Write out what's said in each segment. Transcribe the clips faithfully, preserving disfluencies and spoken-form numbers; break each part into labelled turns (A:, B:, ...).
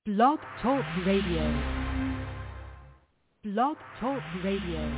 A: Blog Talk Radio. Blog Talk Radio.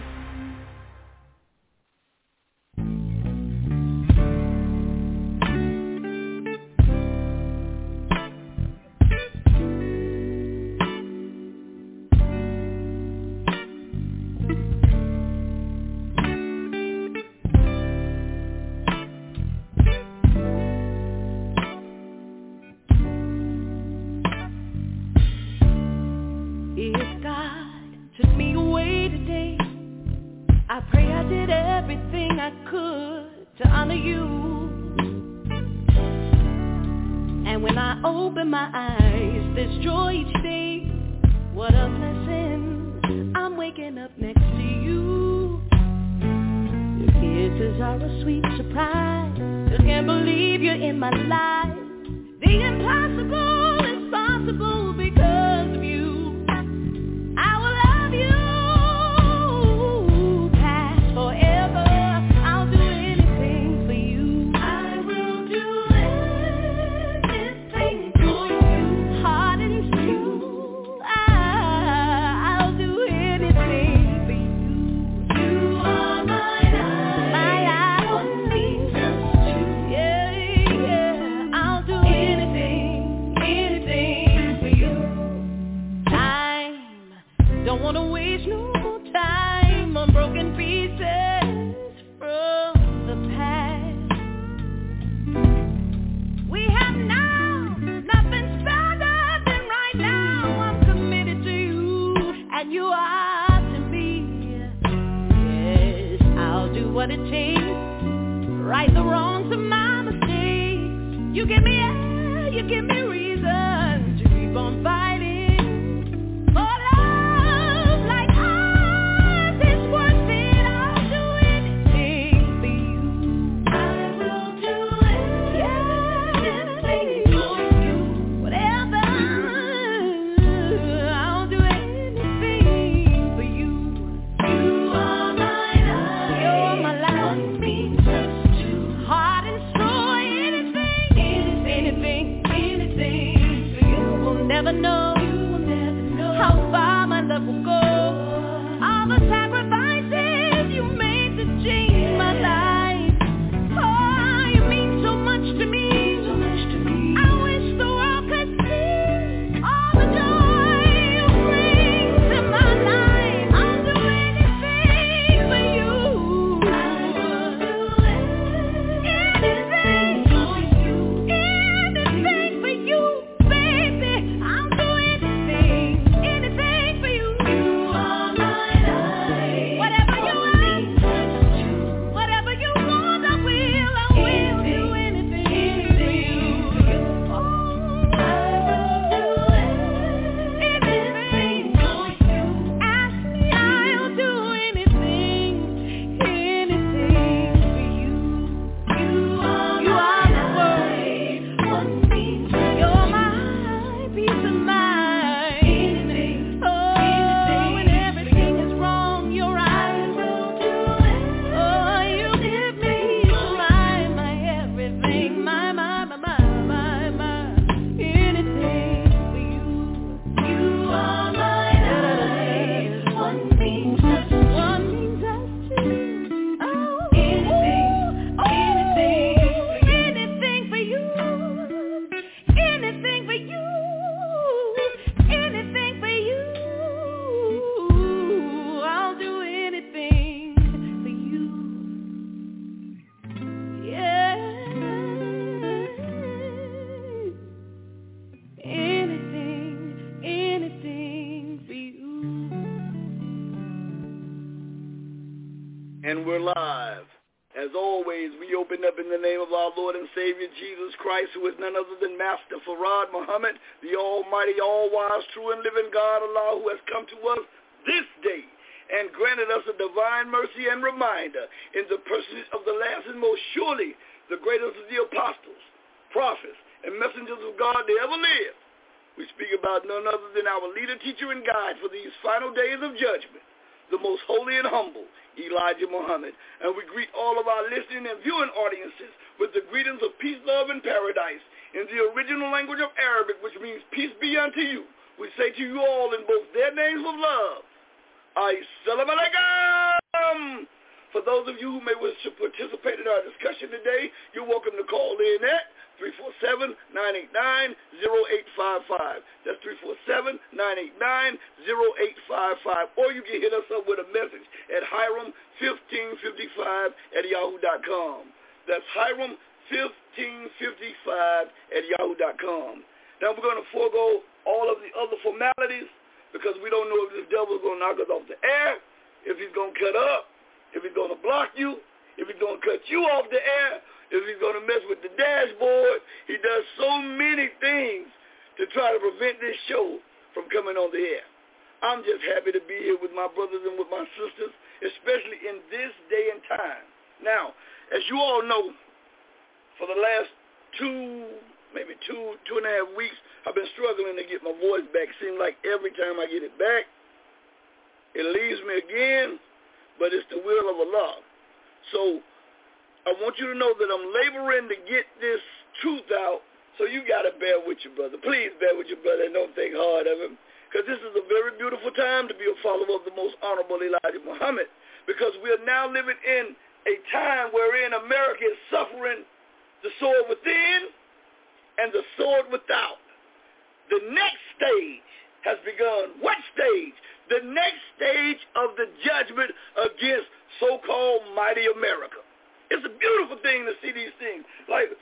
B: And we're live. As always, we open up in the name of our Lord and Savior, Jesus Christ, who is none other than Master Farad Muhammad, the almighty, all-wise, true and living God, Allah, who has come to us this day and granted us a divine mercy and reminder in the person of the last and most surely the greatest of the apostles, prophets, and messengers of God that ever lived. We speak about none other than our leader, teacher, and guide for these final days of judgment, the most holy and humble, Elijah Muhammad. And we greet all of our listening and viewing audiences with the greetings of peace, love, and paradise in the original language of Arabic, which means peace be unto you, we say to you all in both their names of love, Assalamu alaikum. For those of you who may wish to participate in our discussion today, you're welcome to call in at three four seven, nine eight nine, zero eight five five. That's three four seven, nine eight nine, zero eight five five. Or you can hit us up with a message at Hiram fifteen fifty-five at yahoo dot com. That's Hiram fifteen fifty-five at yahoo dot com. Now we're going to forego all of the other formalities because we don't know if this devil is going to knock us off the air, if he's going to cut up, if he's going to block you, if he's going to cut you off the air, if he's going to mess with the dashboard. He does so many things to try to prevent this show from coming on the air. I'm just happy to be here with my brothers and with my sisters, especially in this day and time. Now, as you all know, for the last two, maybe two, two and a half weeks, I've been struggling to get my voice back. Seems like every time I get it back, it leaves me again, but it's the will of Allah. So I want you to know that I'm laboring to get this truth out, so you got to bear with your brother. Please bear with your brother and don't think hard of him, because this is a very beautiful time to be a follower of the most honorable Elijah Muhammad, because we are now living in a time wherein America is suffering the sword within and the sword without. The next stage has begun. What stage? The next stage of the judgment against so-called mighty America. It's a beautiful thing to see these things. Like,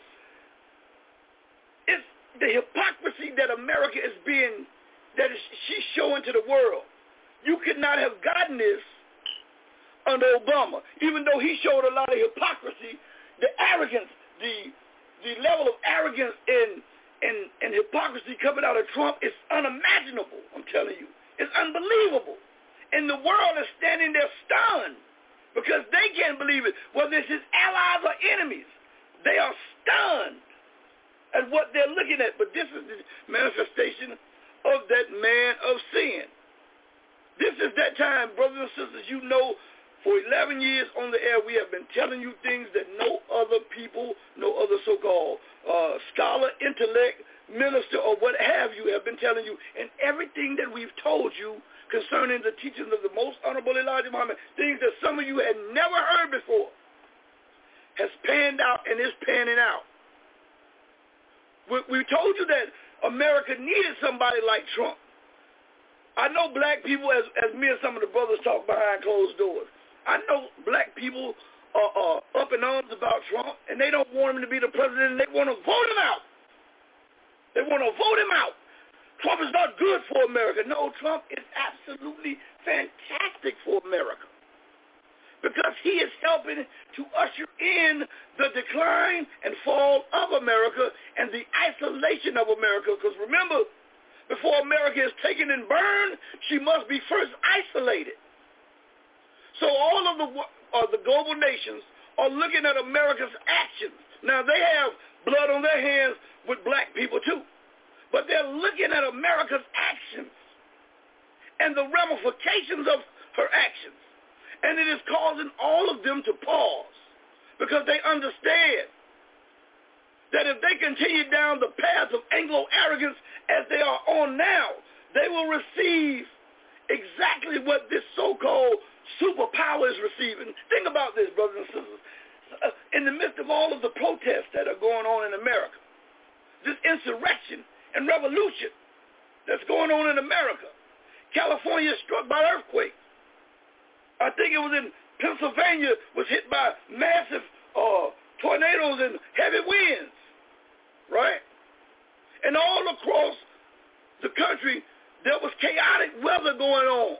B: it's the hypocrisy that America is being, that is, she's showing to the world. You could not have gotten this under Obama, even though he showed a lot of hypocrisy. The arrogance, the the level of arrogance and, and, and hypocrisy coming out of Trump is unimaginable, I'm telling you. It's unbelievable. And the world is standing there stunned because they can't believe it, whether it's his allies or enemies. They are stunned at what they're looking at. But this is the manifestation of that man of sin. This is that time, brothers and sisters. You know, for eleven years on the air, we have been telling you things that no other people, no other so-called uh, scholar, intellect, minister, or what have you have been telling you. And everything that we've told you concerning the teachings of the most honorable Elijah Muhammad, things that some of you had never heard before, has panned out and is panning out. We, we told you that America needed somebody like Trump. I know black people, as, as me and some of the brothers talk behind closed doors, I know black people are, are up in arms about Trump, and they don't want him to be the president, and they want to vote him out. They want to vote him out. Trump is not good for America. No, Trump is absolutely fantastic for America because he is helping to usher in the decline and fall of America and the isolation of America. Because remember, before America is taken and burned, she must be first isolated. So all of the uh, the global nations are looking at America's actions. Now, they have blood on their hands with black people too, but they're looking at America's actions and the ramifications of her actions. And it is causing all of them to pause because they understand that if they continue down the path of Anglo-arrogance as they are on now, they will receive exactly what this so-called superpower is receiving. Think about this, brothers and sisters. In the midst of all of the protests that are going on in America, this insurrection and revolution that's going on in America, California is struck by earthquakes. I think it was in Pennsylvania was hit by massive uh, tornadoes and heavy winds, right? And all across the country, there was chaotic weather going on.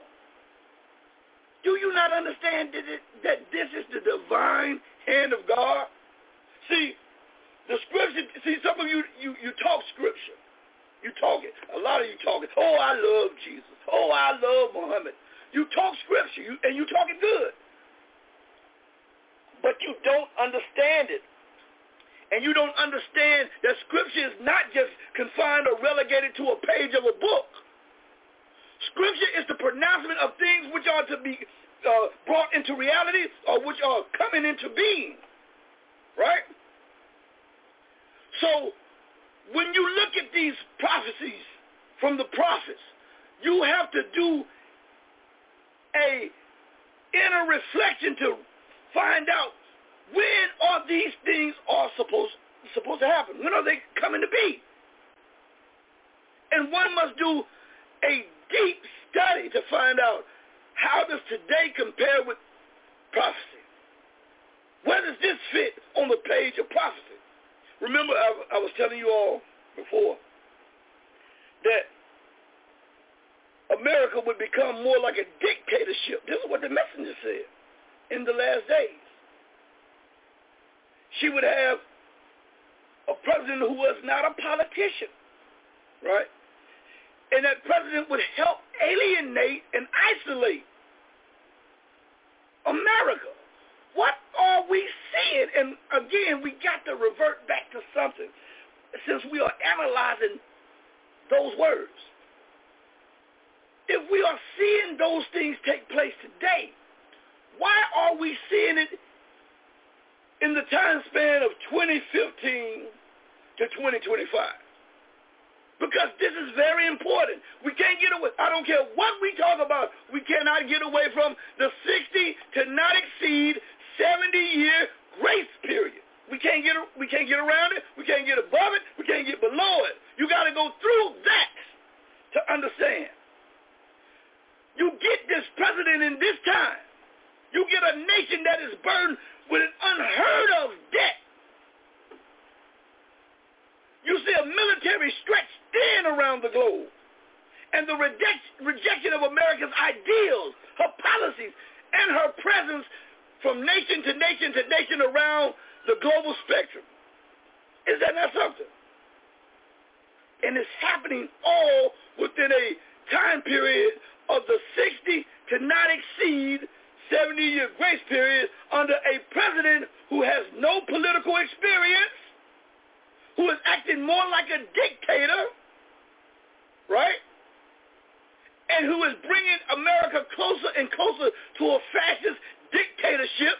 B: Do you not understand that, it, that this is the divine hand of God? See, the scripture, see, some of you, you, you talk scripture. You talk it. A lot of you talk it. Oh, I love Jesus. Oh, I love Muhammad. You talk scripture, you, and you talk it good. But you don't understand it. And you don't understand that scripture is not just confined or relegated to a page of a book. Scripture is the pronouncement of things which are to be uh, brought into reality or which are coming into being, right? So when you look at these prophecies from the prophets. You have to do a inner reflection to find out when are these things are supposed supposed to happen. When are they coming to be? And one must do a deep study to find out how does today compare with prophecy. Where does this fit on the page of prophecy? Remember, I, I was telling you all before that America would become more like a dictatorship. This is what the messenger said in the last days. She would have a president who was not a politician, right? And that president would help alienate and isolate America. What are we seeing? And again, we got to revert back to something since we are analyzing those words. If we are seeing those things take place today, why are we seeing it in the time span of twenty fifteen to twenty twenty-five? Because this is very important. We can't get away. I don't care what we talk about. We cannot get away from the sixty to not exceed seventy-year grace period. We can't get we can't get around it. We can't get above it. We can't get below it. You got to go through that to understand. You get this president in this time. You get a nation that is burdened with an unheard of debt. You see a military stretched thin around the globe. And the reject, rejection of America's ideals, her policies, and her presence from nation to nation to nation around the global spectrum. Is that not something? And it's happening all within a time period of the sixty to not exceed seventy-year grace period under a president who has no political experience, who is acting more like a dictator, right? And who is bringing America closer and closer to a fascist dictatorship,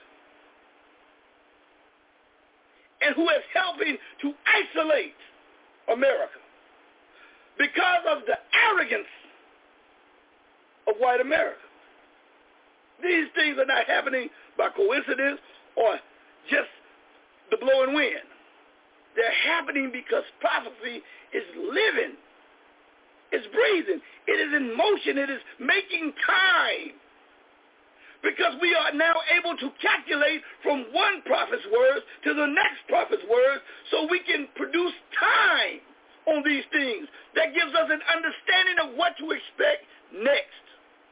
B: and who is helping to isolate America because of the arrogance of white America. These things are not happening by coincidence or just the blowing wind. They're happening because prophecy is living. It's breathing. It is in motion. It is making time. Because we are now able to calculate from one prophet's words to the next prophet's words so we can produce time on these things. That gives us an understanding of what to expect next.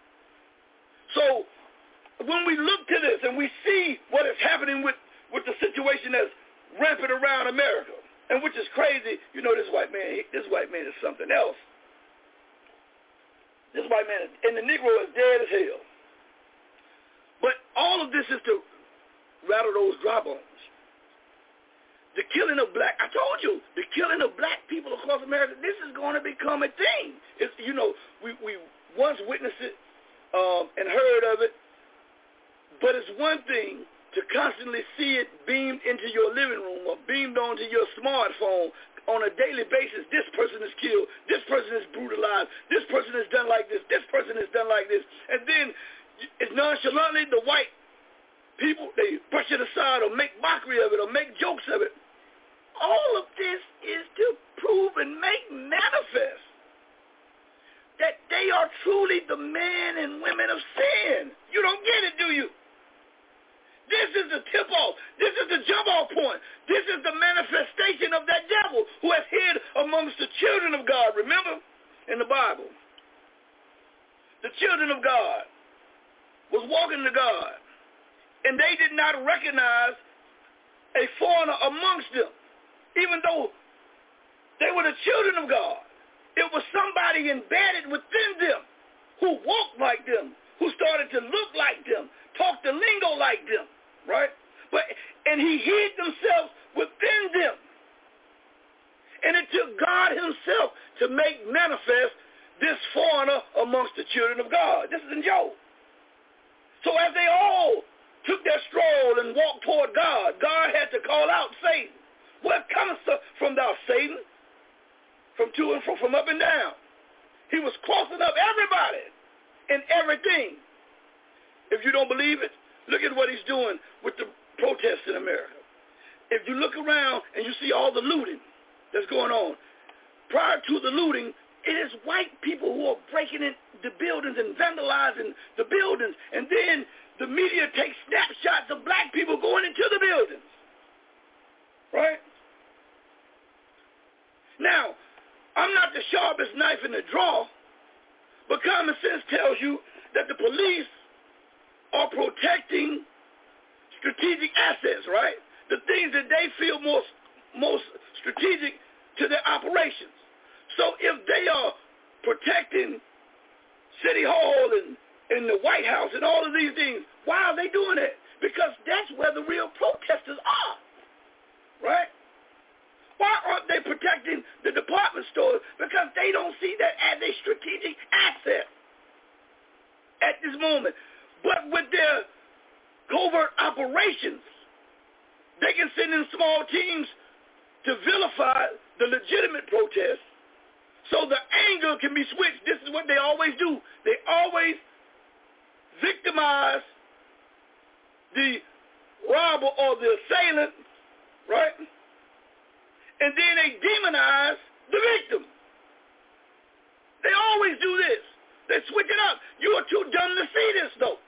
B: So when we look to this and we see what is happening with, with the situation that's rampant around America, and which is crazy, you know, this white man, this white man is something else. This white man, is, and the Negro is dead as hell. But all of this is to rattle those dry bones. The killing of black, I told you, the killing of black people across America, this is going to become a thing. It's, you know, we, we once witnessed it um, and heard of it, but it's one thing to constantly see it beamed into your living room or beamed onto your smartphone on a daily basis. This person is killed. This person is brutalized. This person is done like this. This person is done like this. And then it's nonchalantly the white people, they brush it aside or make mockery of it or make jokes of it. All of this is to prove and make manifest that they are truly the men and women of sin. You don't get it, do you? This is the tip-off. This is the jump-off point. This is the manifestation of that devil who has hid amongst the children of God. Remember in the Bible, the children of God was walking to God, and they did not recognize a foreigner amongst them, even though they were the children of God. It was somebody embedded within them who walked like them, who started to look like them, talk the lingo like them, right? But and he hid themselves within them. And it took God himself to make manifest this foreigner amongst the children of God. This is in Job. So as they all took their stroll and walked toward God, God had to call out Satan. Where comest from thou, Satan? From to and from, from up and down. He was crossing up everybody and everything. If you don't believe it, look at what he's doing with the protests in America. If you look around and you see all the looting that's going on, prior to the looting, it is white people who are breaking in the buildings and vandalizing the buildings. And then the media takes snapshots of black people going into the buildings. Right? Now, I'm not the sharpest knife in the drawer, but common sense tells you that the police are protecting strategic assets, right? The things that they feel most, most strategic to their operations. So if they are protecting City Hall and, and the White House and all of these things, why are they doing it? Because that's where the real protesters are, right? Why aren't they protecting the department stores? Because they don't see that as a strategic asset at this moment. But with their covert operations, they can send in small teams to vilify the legitimate protests so the anger can be switched. This is what they always do. They always victimize the robber or the assailant, right? And then they demonize the victim. They always do this. They switch it up. You are too dumb to see this, though.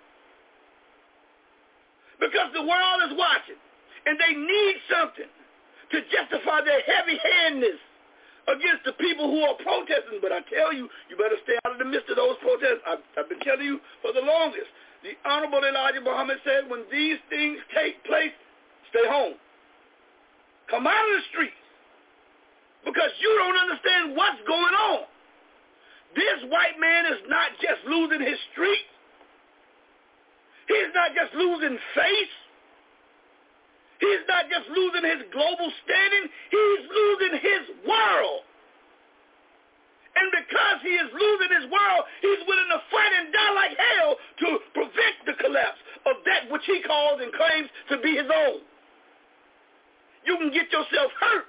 B: Because the world is watching, and they need something to justify their heavy-handedness against the people who are protesting. But I tell you, you better stay out of the midst of those protests. I've, I've been telling you for the longest. The Honorable Elijah Muhammad said, when these things take place, stay home. Come out of the streets. Because you don't understand what's going on. This white man is not just losing his street. He's not just losing face. He's not just losing his global standing. He's losing his world. And because he is losing his world, he's willing to fight and die like hell to prevent the collapse of that which he calls and claims to be his own. You can get yourself hurt.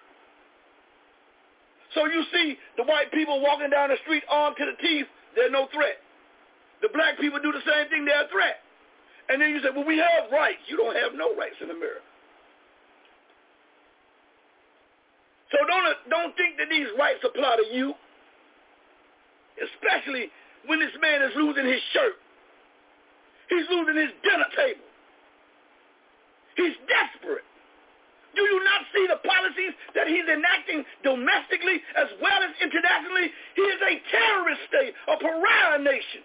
B: So you see the white people walking down the street armed to the teeth, they're no threat. The black people do the same thing, they're a threat. And then you say, well, we have rights. You don't have no rights in America. So don't, don't think that these rights apply to you, especially when this man is losing his shirt. He's losing his dinner table. He's desperate. Do you not see the policies that he's enacting domestically as well as internationally? He is a terrorist state, a pariah nation.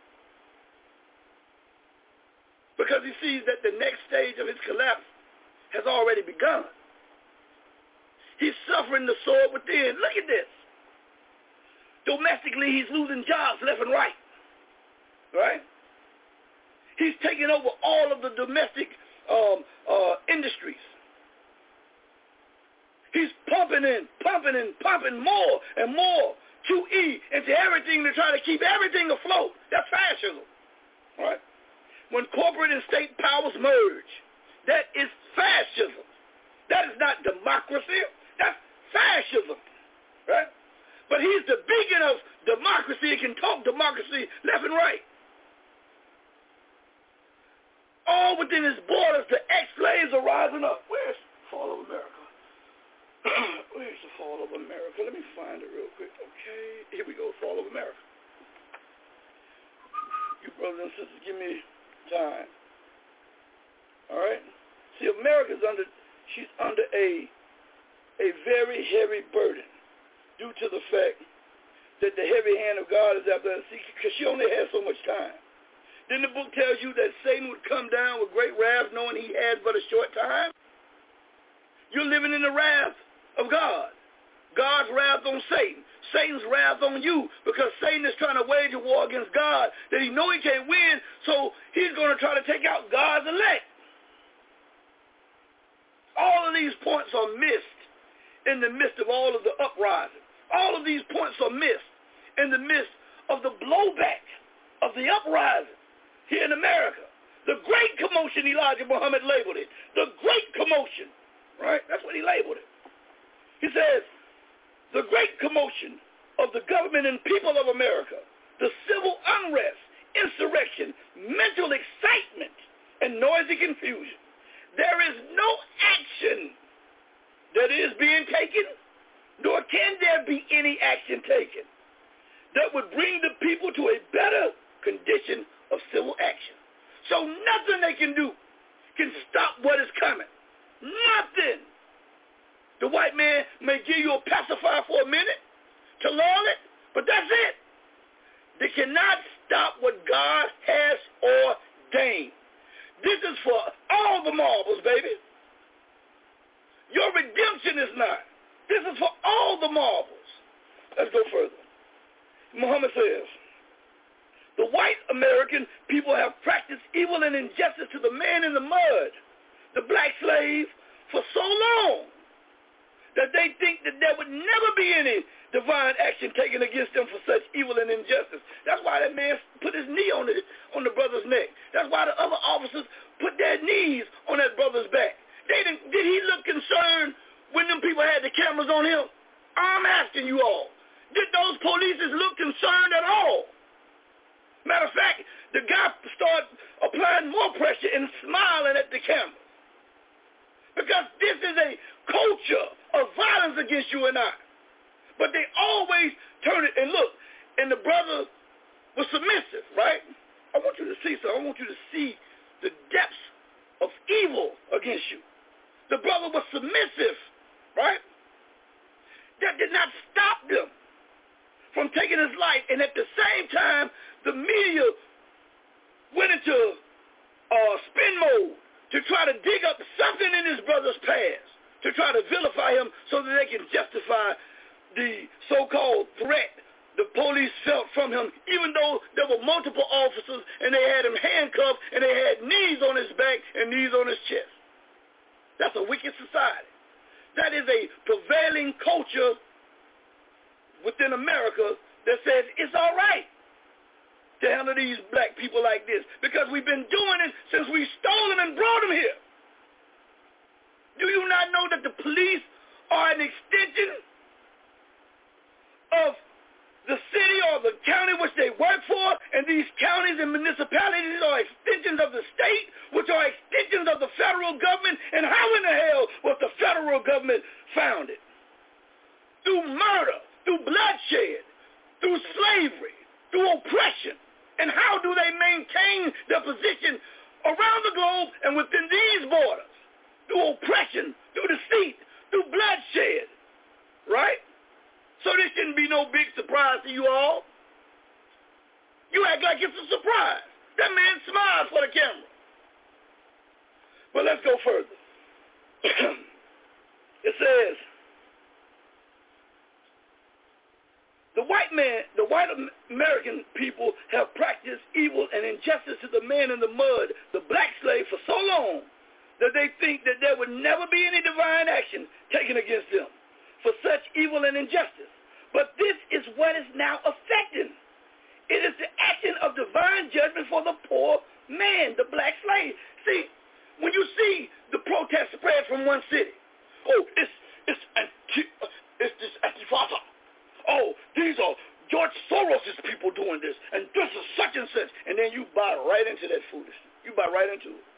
B: Because he sees that the next stage of his collapse has already begun. He's suffering the sword within. Look at this. Domestically, he's losing jobs left and right. Right? He's taking over all of the domestic um, uh, industries. He's pumping in, pumping in, pumping more and more Q E into everything to try to keep everything afloat. That's fascism. Right? When corporate and state powers merge, that is fascism. That is not democracy. That's fascism. Right? But he's the beacon of democracy. He can talk democracy left and right. All within his borders, the ex-slaves are rising up. Where's the fall of America? Where's the fall of America? Let me find it real quick. Okay, here we go, fall of America. You brothers and sisters, give me time. All right? See, America's under, she's under a, a very heavy burden due to the fact that the heavy hand of God is after her, because she only has so much time. Then the book tells you that Satan would come down with great wrath knowing he has but a short time. You're living in the wrath of God. God's wrath on Satan. Satan's wrath on you because Satan is trying to wage a war against God that he know he can't win, so he's going to try to take out God's elect. All of these points are missed in the midst of all of the uprising. All of these points are missed in the midst of the blowback of the uprising here in America. The great commotion, Elijah Muhammad labeled it. The great commotion, right? That's what he labeled it. He says, the great commotion of the government and people of America, the civil unrest, insurrection, mental excitement, and noisy confusion. There is no action that is being taken, nor can there be any action taken that would bring the people to a better condition of civil action. So nothing they can do can stop what is coming. Nothing. The white man may give you a pacifier for a minute to lull it, but that's it. They cannot stop what God has ordained. This is for all the marbles, baby. Your redemption is not. This is for all the marbles. Let's go further. Muhammad says, the white American people have practiced evil and injustice to the man in the mud, the black slave, for so long that they think that there would never be any divine action taken against them for such evil and injustice. That's why that man put his knee on the, on the brother's neck. That's why the other officers put their knees on that brother's back. They didn't, did he look concerned when them people had the cameras on him? I'm asking you all. Did those police look concerned at all? Matter of fact, the guy started applying more pressure and smiling at the camera. Because this is a culture of violence against you and I. But they always turn it, and look, and the brother was submissive, right? I want you to see something. I want you to see the depths of evil against you. The brother was submissive, right? That did not stop them from taking his life. And at the same time, the media went into uh, spin mode to try to dig up something in his brother's past, to try to vilify him so that they can justify the so-called threat the police felt from him, even though there were multiple officers and they had him handcuffed and they had knees on his back and knees on his chest. That's a wicked society. That is a prevailing culture within America that says it's all right to handle these black people like this because we've been doing it since we stole them and brought them here. Do you not know that the police are an extension of the city or the county which they work for, and these counties and municipalities are extensions of the state, which are extensions of the federal government, and how in the hell was the federal government founded? Through murder, through bloodshed, through slavery, through oppression. And how do they maintain their position around the globe and within these borders? Through oppression, through deceit, through bloodshed, right? So this shouldn't be no big surprise to you all. You act like it's a surprise. That man smiled for the camera. But let's go further. It says, the white man, the white American people have practiced evil and injustice to the man in the mud, the black slave, for so long that they think that there would never be any divine action taken against them for such evil and injustice. But this is what is now affecting. It is the action of divine judgment for the poor man, the black slave. See, when you see the protest spread from one city, oh, it's it's anti, it's this Antifa. Oh, these are George Soros' people doing this, and this is such and such, and then you buy right into that foolishness. You buy right into it.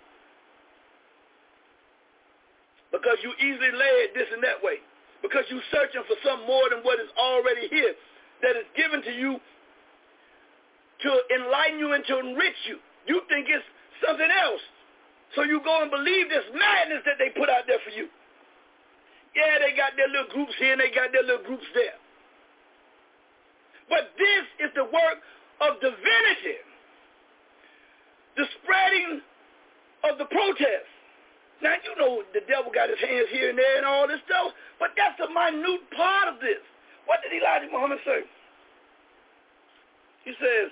B: Because you easily led this and that way. Because you're searching for something more than what is already here, that is given to you to enlighten you and to enrich you. You think it's something else. So you go and believe this madness that they put out there for you. Yeah, they got their little groups here and they got their little groups there. But this is the work of divinity. The spreading of the protest. Now, you know the devil got his hands here and there and all this stuff, but that's a minute part of this. What did Elijah Muhammad say? He says,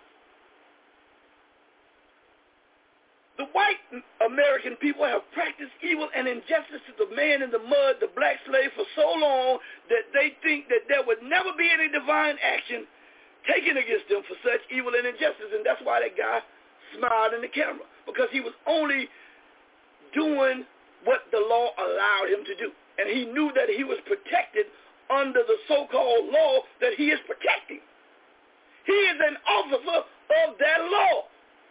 B: the white American people have practiced evil and injustice to the man in the mud, the black slave, for so long that they think that there would never be any divine action taken against them for such evil and injustice. And that's why that guy smiled in the camera, because he was only doing what the law allowed him to do. And he knew that he was protected under the so-called law that he is protecting. He is an officer of that law,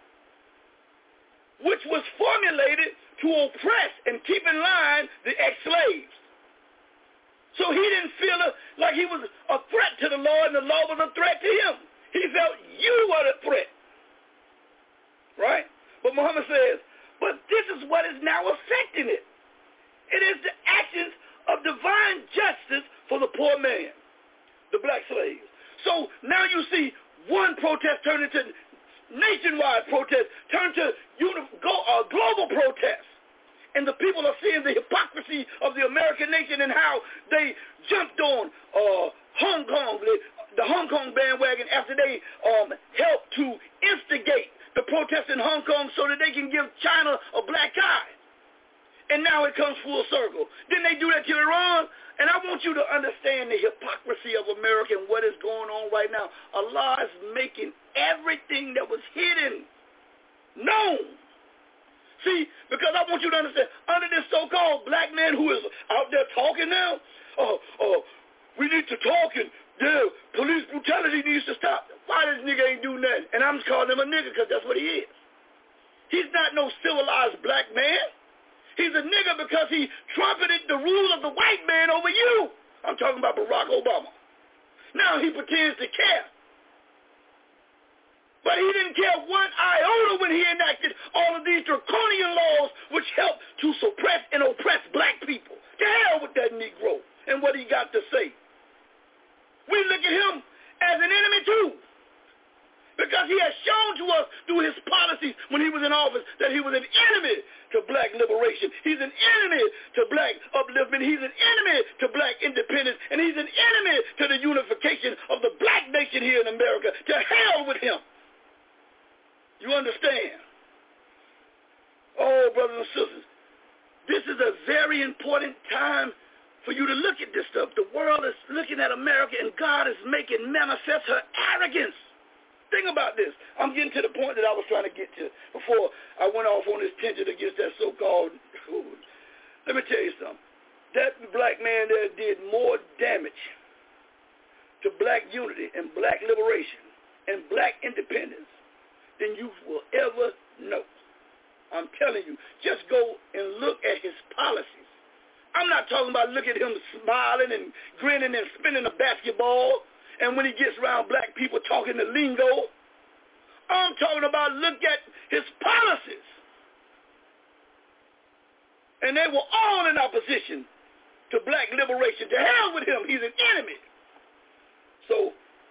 B: which was formulated to oppress and keep in line the ex-slaves. So he didn't feel like he was a threat to the law and the law was a threat to him. He felt you were the threat. Right? But Muhammad says, but this is what is now affecting it. It is the actions of divine justice for the poor man, the black slaves. So now you see one protest turn into nationwide protest, turn to uni- go, uh, global protest. And the people are seeing the hypocrisy of the American nation and how they jumped on uh, Hong Kong, the, the Hong Kong bandwagon after they um, helped to instigate the protest in Hong Kong so that they can give China a black eye. And now it comes full circle. Didn't they do that to Iran? And I want you to understand the hypocrisy of America and what is going on right now. Allah is making everything that was hidden known. See, because I want you to understand, under this so-called black man who is out there talking now, oh, oh, we need to talk and yeah, police brutality needs to stop. Why this nigga ain't do nothing? And I'm just calling him a nigga because that's what he is. He's not no civilized black man. He's a nigga because he trumpeted the rule of the white man over you. I'm talking about Barack Obama. Now he pretends to care. But he didn't care one iota when he enacted all of these draconian laws which help to suppress and oppress black people. To hell with that Negro and what he got to say. We look at him as an enemy too. Because he has shown to us through his policies when he was in office that he was an enemy to black liberation. He's an enemy to black upliftment. He's an enemy to black independence. And he's an enemy to the unification of the black nation here in America. To hell with him. You understand? Oh, brothers and sisters, this is a very important time for you to look at this stuff. The world is looking at America, and God is making manifest her arrogance. Think about this. I'm getting to the point that I was trying to get to before I went off on this tangent against that so-called food. Let me tell you something. That black man there did more damage to black unity and black liberation and black independence than you will ever know. I'm telling you, just go and look at his policies. I'm not talking about look at him smiling and grinning and spinning a basketball and when he gets around black people talking the lingo. I'm talking about look at his policies. And they were all in opposition to black liberation. To hell with him. He's an enemy. So,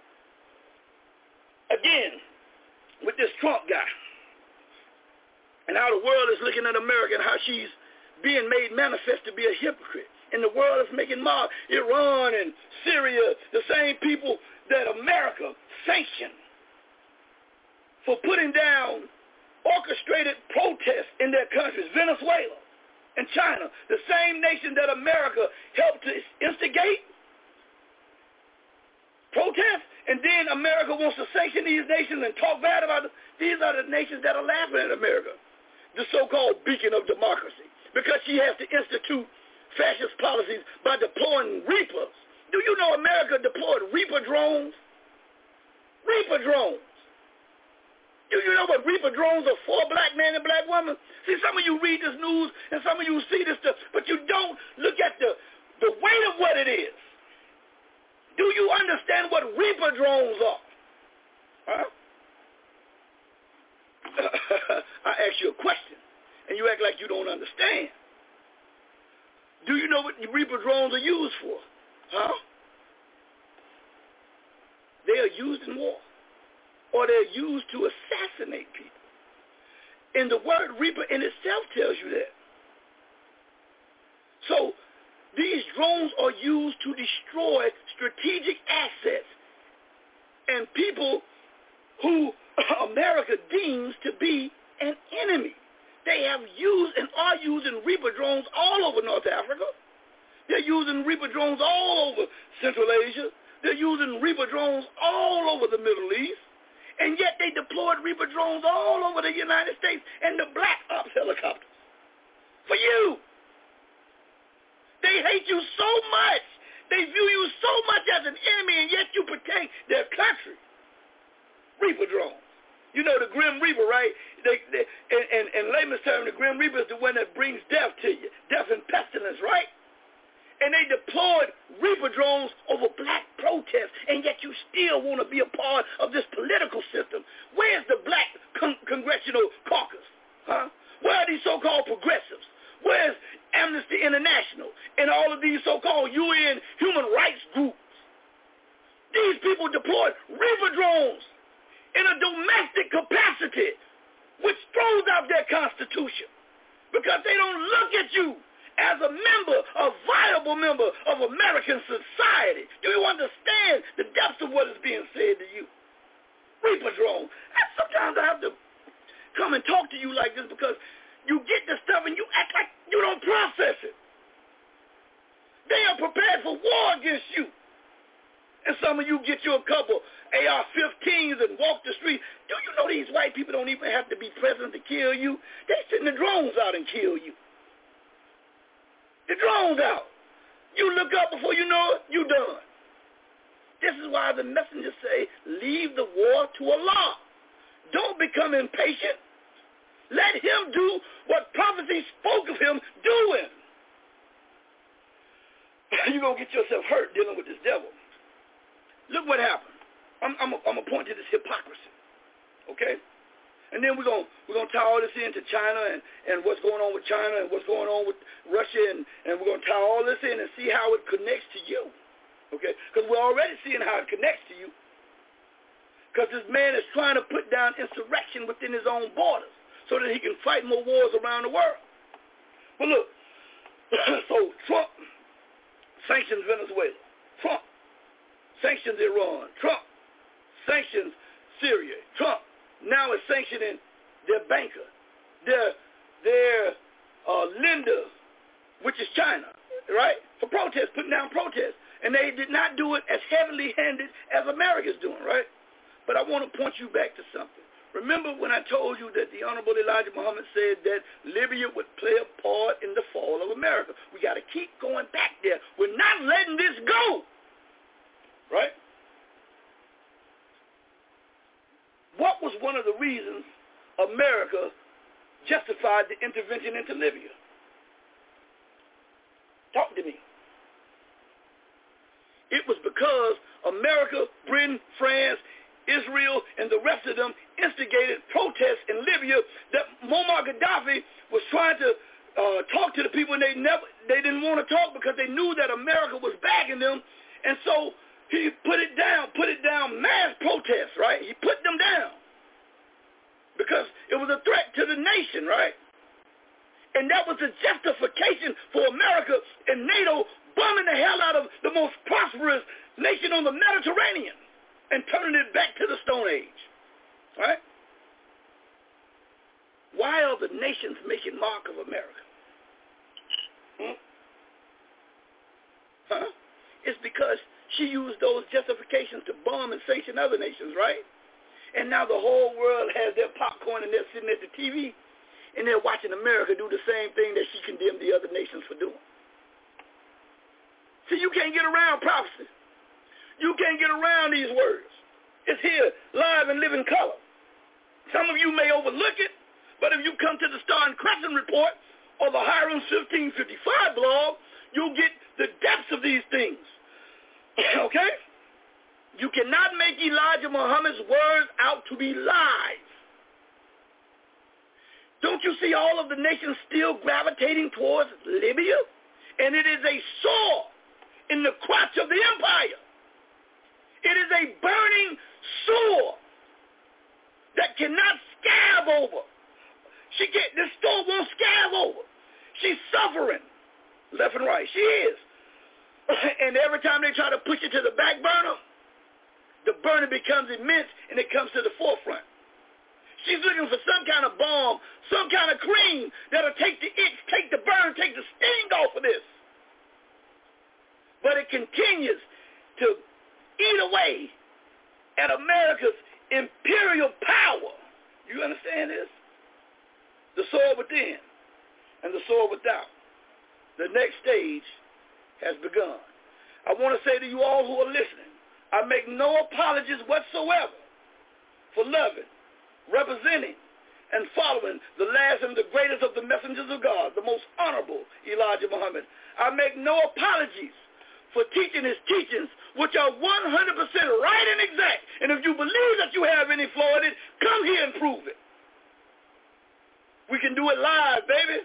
B: again, with this Trump guy and how the world is looking at America and how she's being made manifest to be a hypocrite. And the world is making mob. Iran and Syria, the same people that America sanctioned for putting down orchestrated protests in their countries, Venezuela and China, the same nation that America helped to instigate protests. And then America wants to sanction these nations and talk bad about them. These are the nations that are laughing at America, the so-called beacon of democracy, because she has to institute fascist policies by deploying Reapers. Do you know America deployed Reaper drones? Reaper drones. Do you know what Reaper drones are for, black man and black woman? See, some of you read this news and some of you see this stuff, but you don't look at the, the weight of what it is. Do you understand what Reaper drones are? Huh? I ask you a question, and you act like you don't understand. Do you know what Reaper drones are used for? Huh? They are used in war, or they're used to assassinate people. And the word Reaper in itself tells you that. So these drones are used to destroy strategic assets and people who America deems to be an enemy. They have used and are using Reaper drones all over North Africa. They're using Reaper drones all over Central Asia. They're using Reaper drones all over the Middle East. And yet they deployed Reaper drones all over the United States and the Black Ops helicopters. For you. They hate you so much They view you so much as an enemy, and yet you protect their country. Reaper drones. You know the Grim Reaper, right? They, they, in, in, in layman's terms, the Grim Reaper is the one that brings death to you, death and pestilence, right? And they deployed Reaper drones over black protests, and yet you still want to be a part of this political system. Where's the black con- congressional caucus? Huh? Where are these so-called progressives? Where's Amnesty International and all of these so-called U N human rights groups? These people deployed Reaper drones in a domestic capacity, which throws out their constitution because they don't look at you as a member, a viable member of American society. Do you understand the depths of what is being said to you? Reaper drone. And sometimes I have to come and talk to you like this because you get this stuff and you act like you don't process it. They are prepared for war against you. And some of you get you a couple A R fifteens and walk the street. Do you know these white people don't even have to be present to kill you? They send the drones out and kill you. The drone's out. You look up before you know it, you done. This is why the messengers say, leave the war to Allah. Don't become impatient. Let him do what prophecy spoke of him doing. You're going to get yourself hurt dealing with this devil. Look what happened. I'm, I'm, I'm going to point to this hypocrisy. Okay? And then we're going we're gonna tie all this into China and, and what's going on with China and what's going on with Russia, and, and we're going to tie all this in and see how it connects to you. Okay? Because we're already seeing how it connects to you. Because this man is trying to put down insurrection within his own borders so that he can fight more wars around the world. But look, so Trump sanctions Venezuela. Trump sanctions Iran. Trump sanctions Syria. Trump now is sanctioning their banker, their their uh, lender, which is China, right? For protests, putting down protests. And they did not do it as heavily-handed as America's doing, right? But I want to point you back to something. Remember when I told you that the Honorable Elijah Muhammad said that Libya would play a part in the fall of America? We got to keep going back there. We're not letting this go, right? What was one of the reasons America justified the intervention into Libya? Talk to me. It was because America, Britain, France, Israel, and the rest of them instigated protests in Libya that Muammar Gaddafi was trying to uh, talk to the people, and they never, they didn't want to talk because they knew that America was backing them, and so he put it down, put it down, mass protests, right? He put them down because it was a threat to the nation, right? And that was the justification for America and NATO bombing the hell out of the most prosperous nation on the Mediterranean and turning it back to the Stone Age, right? Why are the nations making mock of America? Hmm? Huh? It's because she used those justifications to bomb and sanction other nations, right? And now the whole world has their popcorn and they're sitting at the T V and they're watching America do the same thing that she condemned the other nations for doing. See, you can't get around prophecy. You can't get around these words. It's here, live and living color. Some of you may overlook it, but if you come to the Star and Crescent report or the Hiram fifteen fifty-five blog, you'll get the depths of these things. Okay? You cannot make Elijah Muhammad's words out to be lies. Don't you see all of the nations still gravitating towards Libya? And it is a sword in the crotch of the empire. It is a burning sword that cannot scab over. She get this sword won't scab over. She's suffering left and right. She is. And every time they try to push it to the back burner, the burner becomes immense and it comes to the forefront. She's looking for some kind of balm, some kind of cream that'll take the itch, take the burn, take the sting off of this. But it continues to eat away at America's imperial power. You understand this? The sword within and the sword without. The next stage has begun. I want to say to you all who are listening, I make no apologies whatsoever for loving, representing, and following the last and the greatest of the messengers of God, the most honorable Elijah Muhammad. I make no apologies for teaching his teachings, which are one hundred percent right and exact. And if you believe that you have any flaw in it, come here and prove it. We can do it live, baby.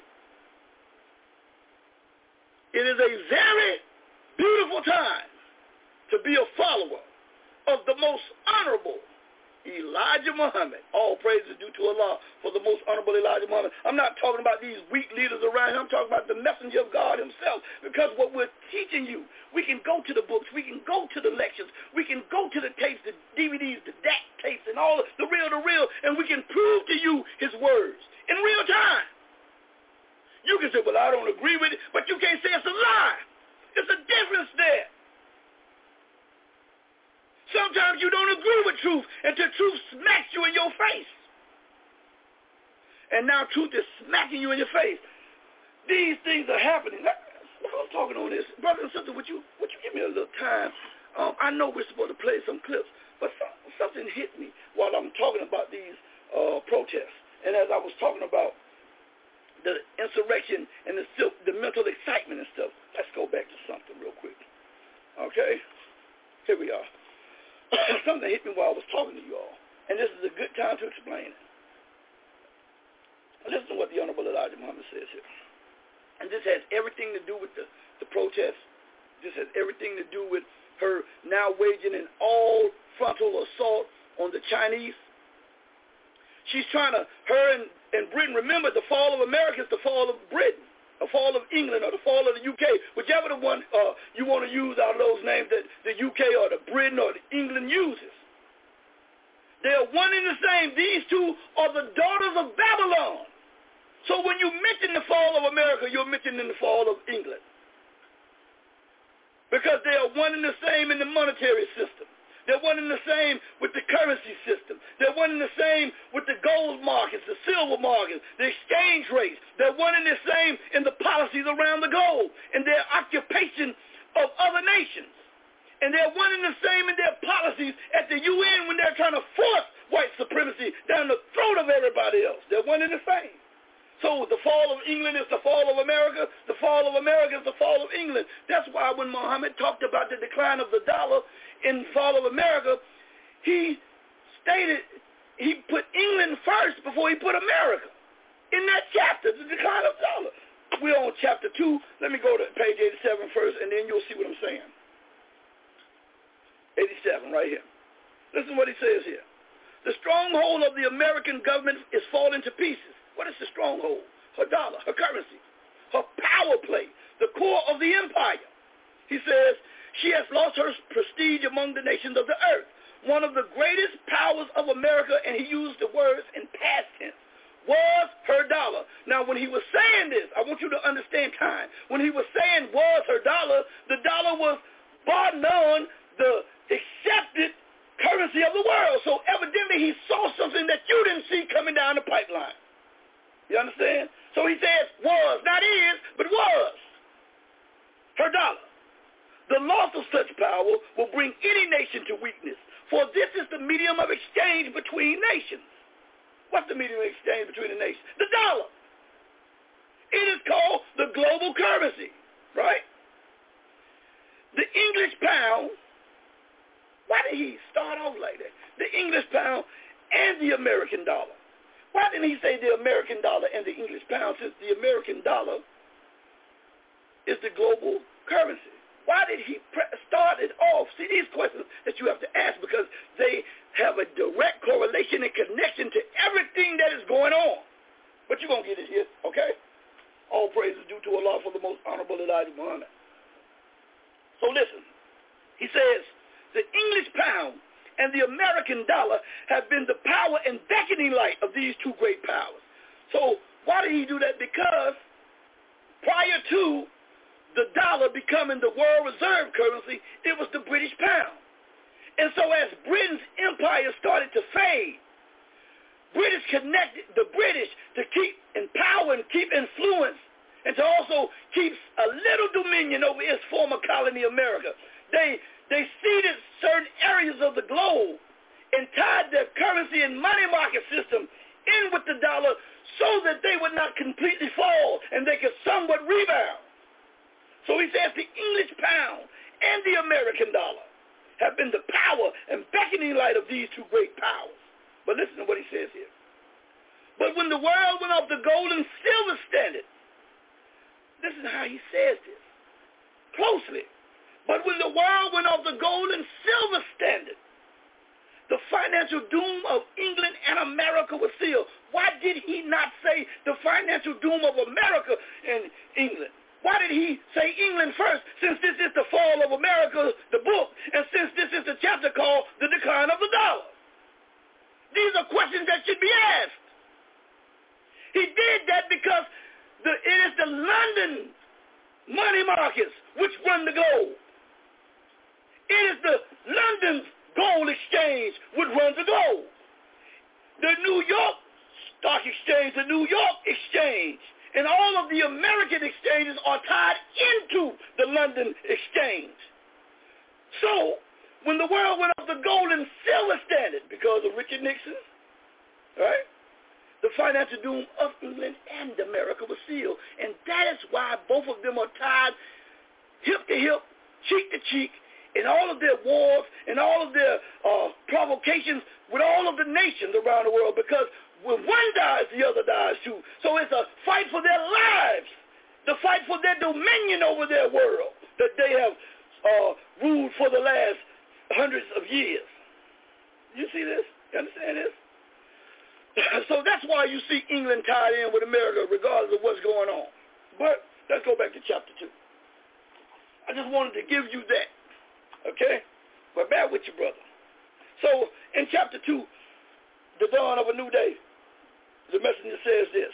B: It is a very beautiful time to be a follower of the most honorable Elijah Muhammad. All praise is due to Allah for the most honorable Elijah Muhammad. I'm not talking about these weak leaders around here. I'm talking about the messenger of God himself. Because what we're teaching you, we can go to the books, we can go to the lectures, we can go to the tapes, the D V Ds, the D A C tapes, and all the real to real, and we can prove to you his words in real time. You can say, well, I don't agree with it, but you can't say it's a lie. There's a difference there. Sometimes you don't agree with truth until truth smacks you in your face. And now truth is smacking you in your face. These things are happening. I'm talking on this. Brother and sister, would you, would you give me a little time? Um, I know we're supposed to play some clips, but some, something hit me while I'm talking about these uh, protests. And as I was talking about the insurrection and the, the mental excitement and stuff, let's go back to something real quick. Okay? Here we are. Something hit me while I was talking to you all, and this is a good time to explain it. Listen to what the Honorable Elijah Muhammad says here. And this has everything to do with the, the protest. This has everything to do with her now waging an all-frontal assault on the Chinese. She's trying to, her and, and Britain, remember the fall of America is the fall of Britain. The fall of England or the fall of the U K, whichever the one uh, you want to use out of those names that the U K or the Britain or the England uses. They are one and the same. These two are the daughters of Babylon. So when you mention the fall of America, you're mentioning the fall of England. Because they are one and the same in the monetary system. They're one and the same with the currency system. They're one and the same with the gold markets, the silver markets, the exchange rates. They're one and the same in the policies around the globe, in their occupation of other nations. And they're one and the same in their policies at the U N when they're trying to force white supremacy down the throat of everybody else. They're one and the same. So the fall of England is the fall of America. The fall of America is the fall of England. That's why when Muhammad talked about the decline of the dollar in the fall of America, he stated he put England first before he put America. In that chapter, the decline of the dollar. We're on chapter two. Let me go to page eighty-seven first, and then you'll see what I'm saying. eighty-seven, right here. Listen to what he says here. The stronghold of the American government is falling to pieces. What is the stronghold? Her dollar, her currency, her power play, the core of the empire. He says, she has lost her prestige among the nations of the earth. One of the greatest powers of America, and he used the words in past tense, was her dollar. Now, when he was saying this, I want you to understand time. When he was saying was her dollar, the dollar was bar none the accepted currency of the world. So evidently he saw something that you didn't see coming down the pipeline. You understand? So he says was, not is, but was. Her dollar. The loss of such power will bring any nation to weakness, for this is the medium of exchange between nations. What's the medium of exchange between the nations? The dollar. It is called the global currency, right? The English pound, why did he start off like that? The English pound and the American dollar. Why didn't he say the American dollar and the English pound, since the American dollar is the global currency? Why did he pre- start it off? See, these questions that you have to ask because they have a direct correlation and connection to everything that is going on. But you're going to get it here, okay? All praise is due to Allah for the most honorable Elijah Muhammad. So listen, he says, the English pound and the American dollar have been the power and beckoning light of these two great powers. So why did he do that? Because prior to the dollar becoming the world reserve currency, it was the British pound. And so as Britain's empire started to fade, British connected the British to keep in power and keep influence and to also keep a little dominion over its former colony, America. They, they ceded certain areas of the globe and tied their currency and money market system in with the dollar so that they would not completely fall and they could somewhat rebound. So he says the English pound and the American dollar have been the power and beckoning light of these two great powers. But listen to what he says here. But when the world went off the gold and silver standard, listen to how he says this closely. But when the world went off the gold and silver standard, the financial doom of England and America was sealed. Why did he not say the financial doom of America and England? Why did he say England first, since this is the fall of America, the book, and since this is the chapter called The Decline of the Dollar? These are questions that should be asked. He did that because the, it is the London money markets which run the globe. It is the London gold exchange which runs the globe. The New York Stock Exchange, the New York Exchange, and all of the American exchanges are tied into the London exchange. So, when the world went off the gold and silver standard because of Richard Nixon, right, the financial doom of England and America was sealed. And that is why both of them are tied hip to hip, cheek to cheek, in all of their wars and all of their uh, provocations with all of the nations around the world, because when one dies, the other dies too. So it's a fight for their lives, the fight for their dominion over their world that they have uh, ruled for the last hundreds of years. You see this? You understand this? So that's why you see England tied in with America regardless of what's going on. But let's go back to chapter two. I just wanted to give you that. Okay? But bear with you, brother. So in chapter two, the dawn of a new day, the messenger says this.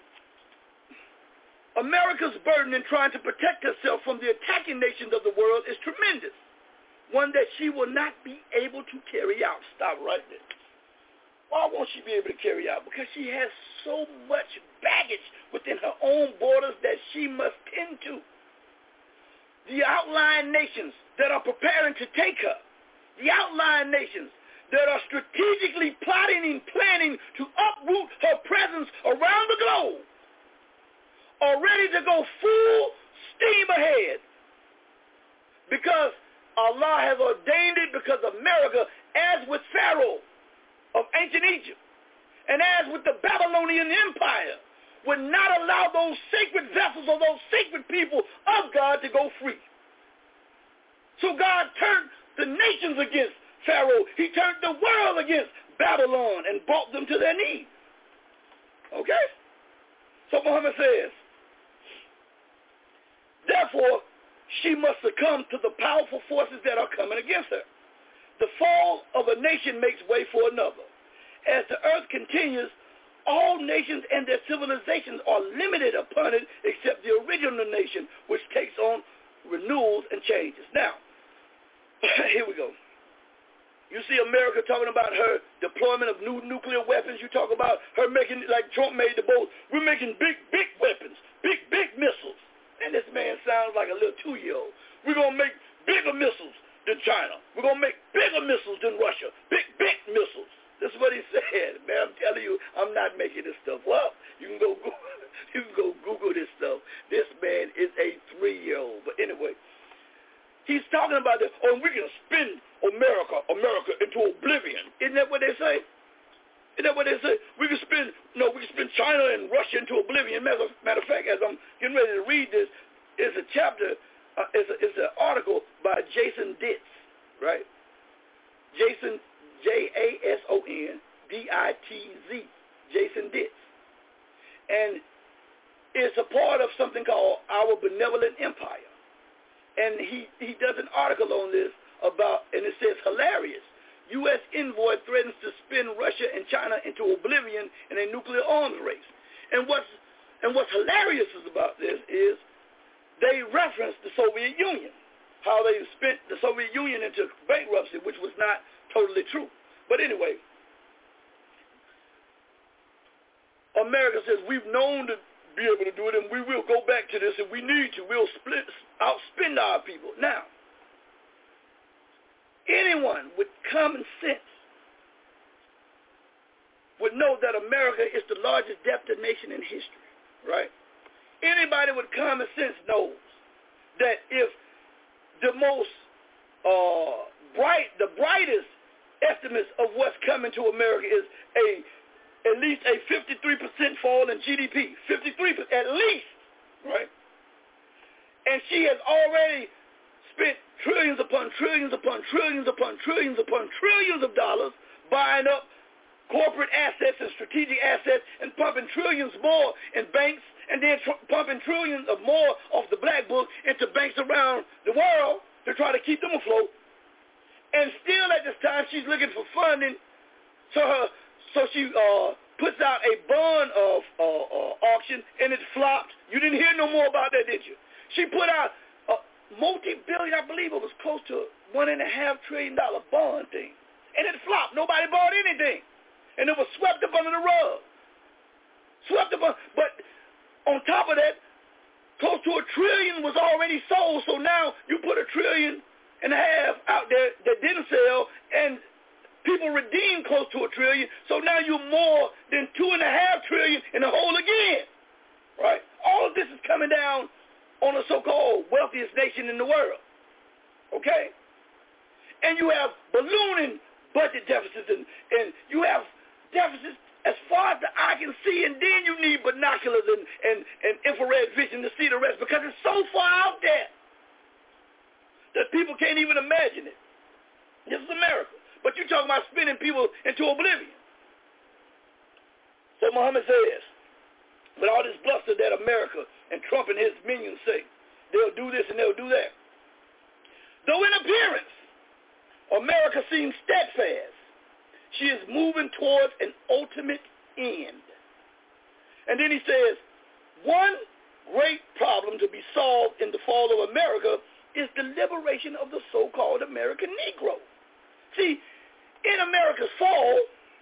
B: America's burden in trying to protect herself from the attacking nations of the world is tremendous, one that she will not be able to carry out. Stop right there. Why won't she be able to carry out? Because she has so much baggage within her own borders that she must tend to. The outlying nations that are preparing to take her, the outlying nations that are strategically plotting and planning to uproot her presence around the globe, are ready to go full steam ahead because Allah has ordained it, because America, as with Pharaoh of ancient Egypt, and as with the Babylonian Empire, would not allow those sacred vessels or those sacred people of God to go free. So God turned the nations against Pharaoh. He turned the world against Babylon and brought them to their knees. Okay? So Muhammad says, therefore, she must succumb to the powerful forces that are coming against her. The fall of a nation makes way for another. As the earth continues, all nations and their civilizations are limited upon it except the original nation, which takes on renewals and changes. Now, here we go. You see America talking about her deployment of new nuclear weapons. You talk about her making, like Trump made the boat, we're making big, big weapons, big, big missiles. And this man sounds like a little two-year-old. We're going to make bigger missiles than China. We're going to make bigger missiles than Russia. Big, big missiles. This is what he said. Man, I'm telling you, I'm not making this stuff up. You can go Google, you can go Google this stuff. This man is a three-year-old. But anyway, he's talking about this. Oh, we can spin America, America into oblivion. Isn't that what they say? Isn't that what they say? We can spin, no, we can spin China and Russia into oblivion. Matter, matter of fact, as I'm getting ready to read this, it's a chapter, uh, it's, a, it's an article by Jason Ditz, right? Jason, J A S O N D I T Z, Jason Ditz. And it's a part of something called Our Benevolent Empire. And he, he does an article on this about, and it says, hilarious. U S envoy threatens to spin Russia and China into oblivion in a nuclear arms race. And what's, and what's hilarious about this is they reference the Soviet Union, how they spent the Soviet Union into bankruptcy, which was not totally true. But anyway, America says we've known the, be able to do it, and we will go back to this if we need to. We'll split, outspend our people. Now, anyone with common sense would know that America is the largest debtor nation in history, right? Anybody with common sense knows that if the most uh, bright, the brightest estimates of what's coming to America is a at least a fifty-three percent fall in G D P, fifty-three percent at least, right? And she has already spent trillions upon trillions upon trillions upon trillions upon trillions of dollars buying up corporate assets and strategic assets and pumping trillions more in banks and then tr- pumping trillions of more off the black book into banks around the world to try to keep them afloat. And still at this time, she's looking for funding. So her, so she uh, puts out a bond of uh, uh, auction, and it flopped. You didn't hear no more about that, did you? She put out a multi-billion, I believe it was close to one and a half trillion dollar bond thing, and it flopped. Nobody bought anything, and it was swept up under the rug. Swept up, but on top of that, close to a trillion was already sold. So now you put a trillion and a half out there that didn't sell, and people redeemed close to a trillion. So now you're more than two and a half trillion in the hole again, right? All of this is coming down on the so-called wealthiest nation in the world, okay? And you have ballooning budget deficits, and, and you have deficits as far as the eye can see, and then you need binoculars and, and, and infrared vision to see the rest because it's so far out there that people can't even imagine it. This is America. But you're talking about spinning people into oblivion. So Muhammad says, with all this bluster that America and Trump and his minions say, they'll do this and they'll do that. Though in appearance, America seems steadfast, she is moving towards an ultimate end. And then he says, one great problem to be solved in the fall of America is the liberation of the so-called American Negro. See, in America's fall,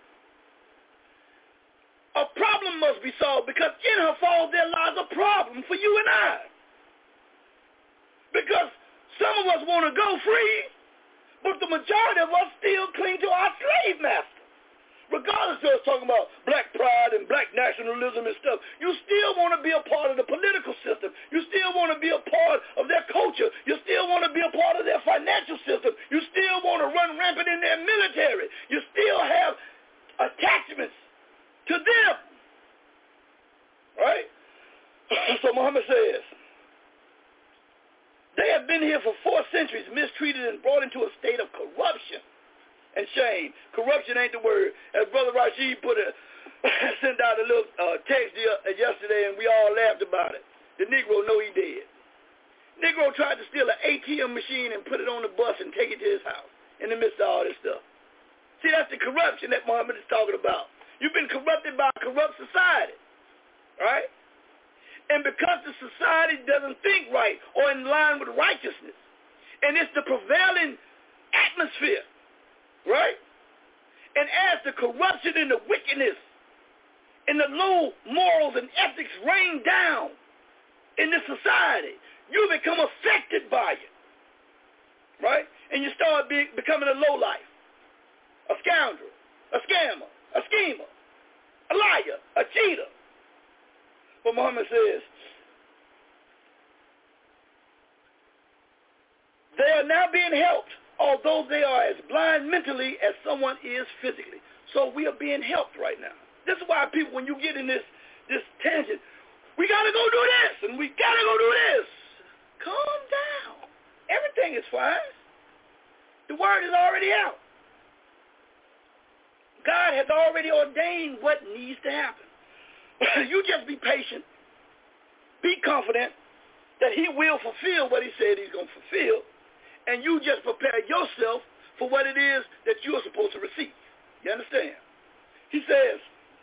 B: a problem must be solved because in her fall there lies a problem for you and I. Because some of us want to go free, but the majority of us still cling to our slave master. Regardless of us talking about black pride and black nationalism and stuff, you still want to be a part of the political system. You still want to be a part of their culture. You still want to be a part of their financial system. You still want to run rampant in their military. You still have attachments to them. Right? So Muhammad says, they have been here for four centuries, mistreated and brought into a state of corruption and shame. Corruption ain't the word. As Brother Rashid put a, sent out a little uh, text yesterday, and we all laughed about it. The Negro know he dead. Negro tried to steal an A T M machine and put it on the bus and take it to his house in the midst of all this stuff. See, that's the corruption that Muhammad is talking about. You've been corrupted by a corrupt society, right? And because the society doesn't think right or in line with righteousness, and it's the prevailing atmosphere, right? And as the corruption and the wickedness and the low morals and ethics rain down in this society, you become affected by it, right? And you start be, becoming a lowlife, a scoundrel, a scammer, a schemer, a liar, a cheater. But Muhammad says, they are now being helped, although they are as blind mentally as someone is physically. So we are being helped right now. This is why people, when you get in this, this tangent, we got to go do this, and we got to go do this. Calm down. Everything is fine. The word is already out. God has already ordained what needs to happen. You just be patient. Be confident that he will fulfill what he said he's going to fulfill. And you just prepare yourself for what it is that you're supposed to receive. You understand? He says,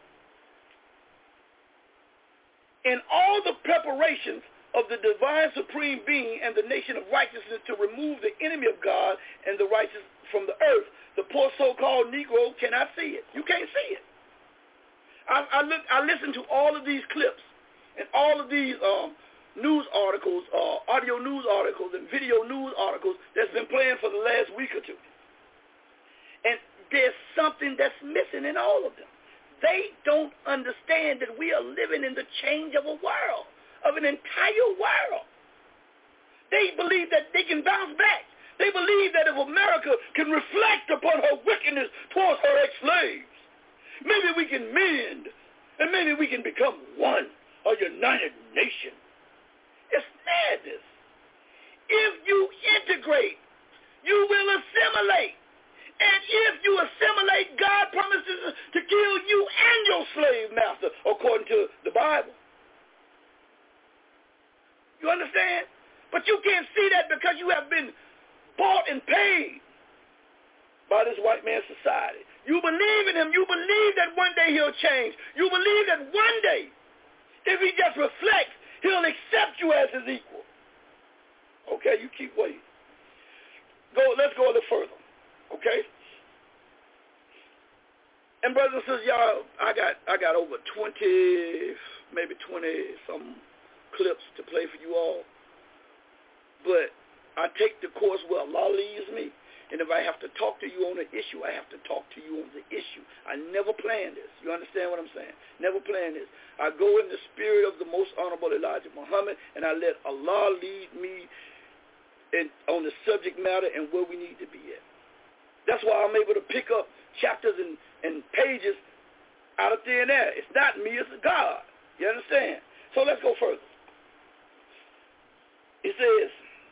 B: in all the preparations of the divine supreme being and the nation of righteousness to remove the enemy of God and the righteous from the earth, the poor so-called Negro cannot see it. You can't see it. I, I, look, I listened to all of these clips, And all of these um, news articles, uh, audio news articles and video news articles that's been playing for the last week or two. And there's something that's missing in all of them. They don't understand that we are living in the change of a world, of an entire world. They believe that they can bounce back. They believe that if America can reflect upon her wickedness towards her ex-slaves, maybe we can mend, and maybe we can become one, a united nation. It's madness. If you integrate, you will assimilate. And if you assimilate, God promises to kill you and your slave master, according to the Bible. You understand? But you can't see that because you have been bought and paid by this white man's society. You believe in him. You believe that one day he'll change. You believe that one day, if he just reflects, he'll accept you as his equal. Okay, you keep waiting. Go. Let's go a little further. Okay? And brothers and sisters, y'all, I got I got over twenty, maybe twenty some clips to play for you all. But I take the course where Allah leads me. And if I have to talk to you on an issue, I have to talk to you on the issue. I never plan this. You understand what I'm saying? Never plan this. I go in the spirit of the most honorable Elijah Muhammad, and I let Allah lead me in, on the subject matter and where we need to be at. That's why I'm able to pick up chapters and, and pages out of thin air. It's not me, it's God. You understand? So let's go further. It says,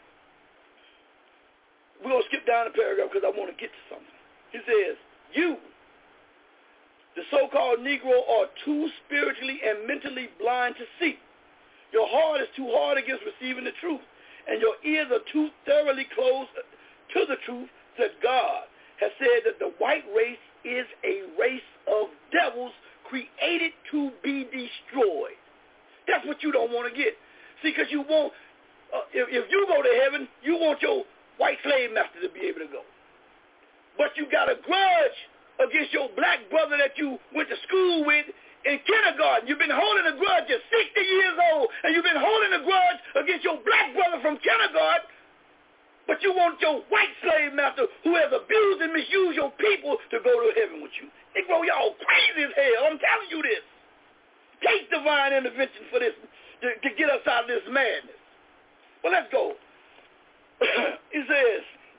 B: we're going to skip down the paragraph because I want to get to something. He says, you, the so-called Negro, are too spiritually and mentally blind to see. Your heart is too hard against receiving the truth, and your ears are too thoroughly closed to the truth that God has said that the white race is a race of devils created to be destroyed. That's what you don't want to get. See, because you want, uh, if, if you go to heaven, you want your white slave master to be able to go. But you got a grudge against your black brother that you went to school with in kindergarten. You've been holding a grudge. You're sixty years old, and you've been holding a grudge against your black brother from kindergarten. But you want your white slave master who has abused and misused your people to go to heaven with you. Negro, y'all crazy as hell. I'm telling you this. Take divine intervention for this, to, to get us out of this madness. Well, let's go. He says,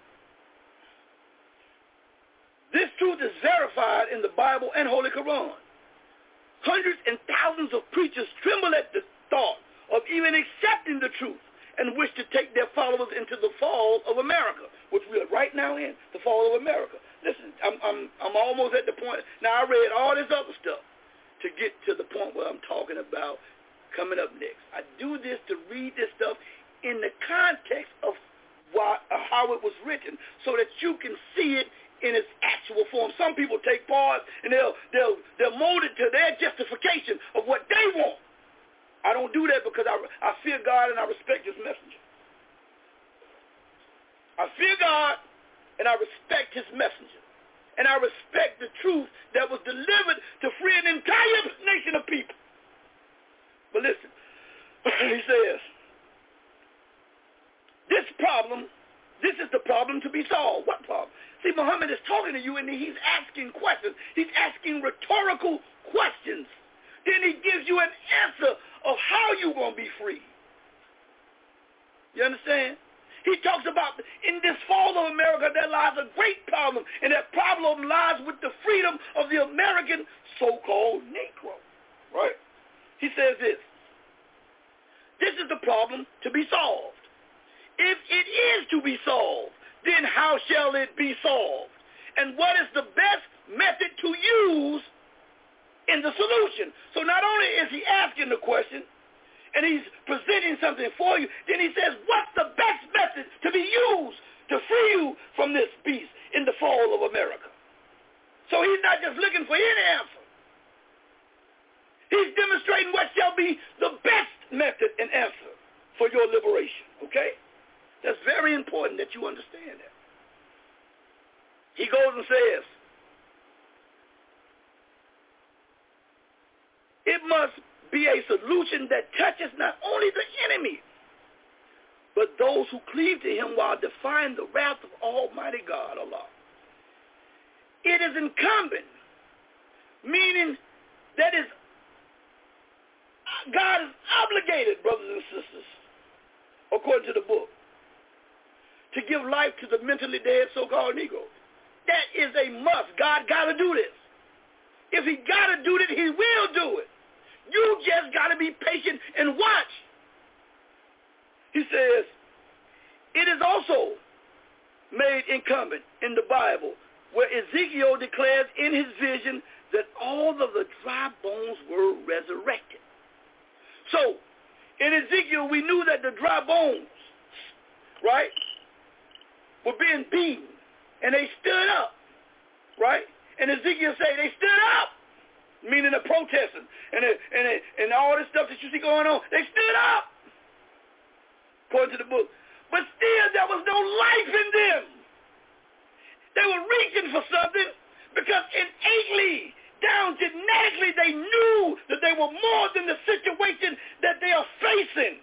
B: this truth is verified in the Bible and Holy Quran. Hundreds and thousands of preachers tremble at the thought of even accepting the truth and wish to take their followers into the fall of America, which we are right now in, the fall of America. Listen, I'm, I'm, I'm almost at the point. Now, I read all this other stuff to get to the point where I'm talking about coming up next. I do this to read this stuff in the context of why, uh, how it was written, so that you can see it in its actual form. Some people take parts and they'll they'll they'll mold it to their justification of what they want. I don't do that because I I fear God and I respect His messenger. I fear God and I respect His messenger, and I respect the truth that was delivered to free an entire nation of people. But listen, he says, this problem, this is the problem to be solved. What problem? See, Muhammad is talking to you and he's asking questions. He's asking rhetorical questions. Then he gives you an answer of how you're going to be free. You understand? He talks about in this fall of America there lies a great problem, and that problem lies with the freedom of the American so-called Negro. Right? He says this. This is the problem to be solved. If it is to be solved, then how shall it be solved? And what is the best method to use in the solution? So not only is he asking the question, and he's presenting something for you, then he says, what's the best method to be used to free you from this beast in the fall of America? So he's not just looking for any answer. He's demonstrating what shall be the best method and answer for your liberation, okay? That's very important that you understand that. He goes and says, it must be a solution that touches not only the enemy, but those who cleave to him while defying the wrath of Almighty God, Allah. It is incumbent, meaning that is God is obligated, brothers and sisters, according to the book, to give life to the mentally dead so-called Negroes. That is a must. God got to do this. If he got to do it, he will do it. You just got to be patient and watch. He says, it is also made incumbent in the Bible where Ezekiel declares in his vision that all of the dry bones were resurrected. So, in Ezekiel, we knew that the dry bones, right, were being beaten, and they stood up, right? And Ezekiel say they stood up, meaning the protesting, and the, and the, and all this stuff that you see going on. They stood up, according to the book. But still, there was no life in them. They were reaching for something because innately, down genetically, they knew that they were more than the situation that they are facing.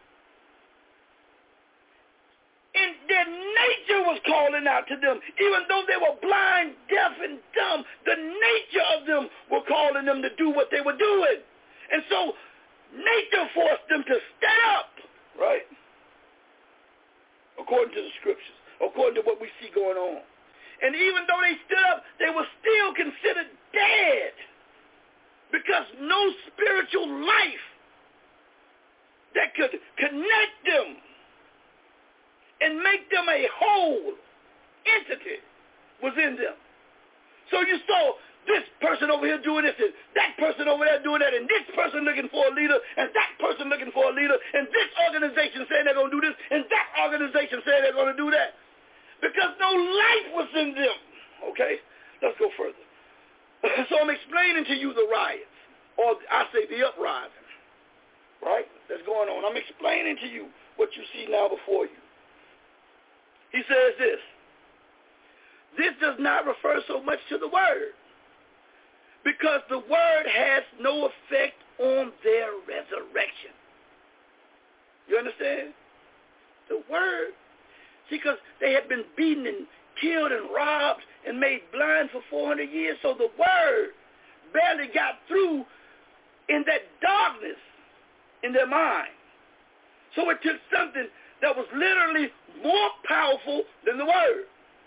B: And their nature was calling out to them. Even though they were blind, deaf, and dumb, the nature of them were calling them to do what they were doing. And so nature forced them to stand up, right? According to the scriptures, according to what we see going on. And even though they stood up, they were still considered dead because no spiritual life that could connect them and make them a whole entity was in them. So you saw this person over here doing this, and that person over there doing that, and this person looking for a leader, and that person looking for a leader, and this organization saying they're going to do this, and that organization saying they're going to do that. Because no life was in them. Okay? Let's go further. So I'm explaining to you the riots, or I say the uprising, right, that's going on. I'm explaining to you what you see now before you. He says this. This does not refer so much to the word, because the word has no effect on their resurrection. You understand? The word, see, because they had been beaten and killed and robbed and made blind for four hundred years, so the word barely got through in that darkness in their mind. So it took something that was literally more powerful than the word.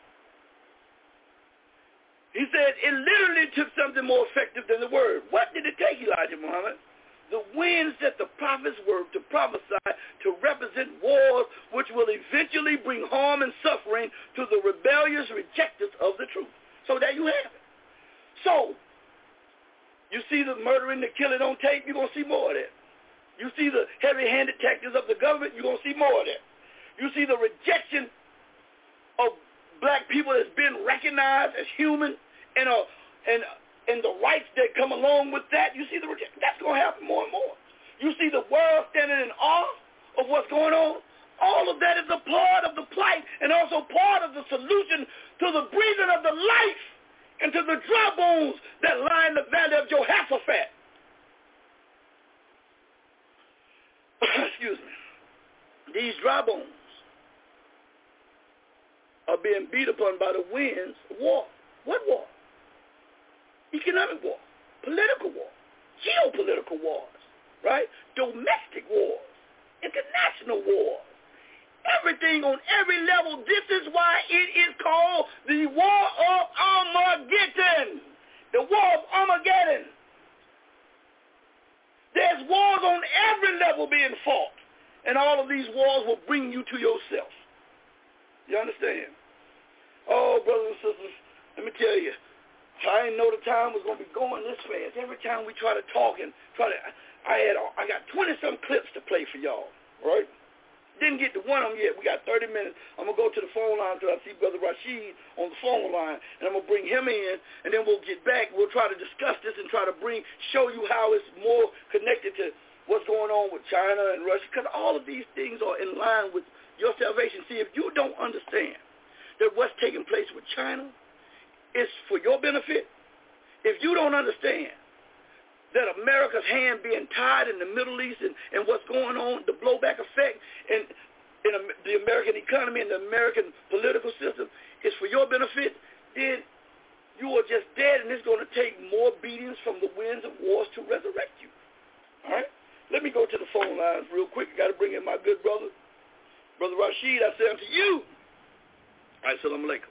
B: He said it literally took something more effective than the word. What did it take, Elijah Muhammad? The winds that the prophets were to prophesy to represent wars which will eventually bring harm and suffering to the rebellious rejectors of the truth. So there you have it. So, you see the murdering, the killing on tape, you're going to see more of that. You see the heavy-handed tactics of the government, you're going to see more of that. You see the rejection of black people that's been recognized as human and uh, and and the rights that come along with that. You see the rejection. That's going to happen more and more. You see the world standing in awe of what's going on. All of that is a part of the plight and also part of the solution to the breathing of the life and to the dry bones that line the valley of Jehoshaphat. Excuse me. These dry bones are being beat upon by the winds of war. What war? Economic war, political war, geopolitical wars, right? Domestic wars, international wars, everything on every level. This is why it is called the War of Armageddon. The War of Armageddon. There's wars on every level being fought, and all of these wars will bring you to yourself. You understand? Oh, brothers and sisters, let me tell you, I didn't know the time was going to be going this fast. Every time we try to talk and try to, I had, I got twenty-some clips to play for y'all, right? Didn't get to one of them yet. We got thirty minutes. I'm going to go to the phone line until I see Brother Rashid on the phone line, and I'm going to bring him in, and then we'll get back. We'll try to discuss this and try to bring, show you how it's more connected to what's going on with China and Russia, because all of these things are in line with your salvation. See, if you don't understand that what's taking place with China is for your benefit, if you don't understand that America's hand being tied in the Middle East and, and what's going on, the blowback effect in, in the American economy and the American political system is for your benefit, then you are just dead, and it's going to take more beatings from the winds of wars to resurrect you. All right? Let me go to the phone lines real quick. I got to bring in my good brother. Brother Rashid, I say unto you, Assalamu alaikum.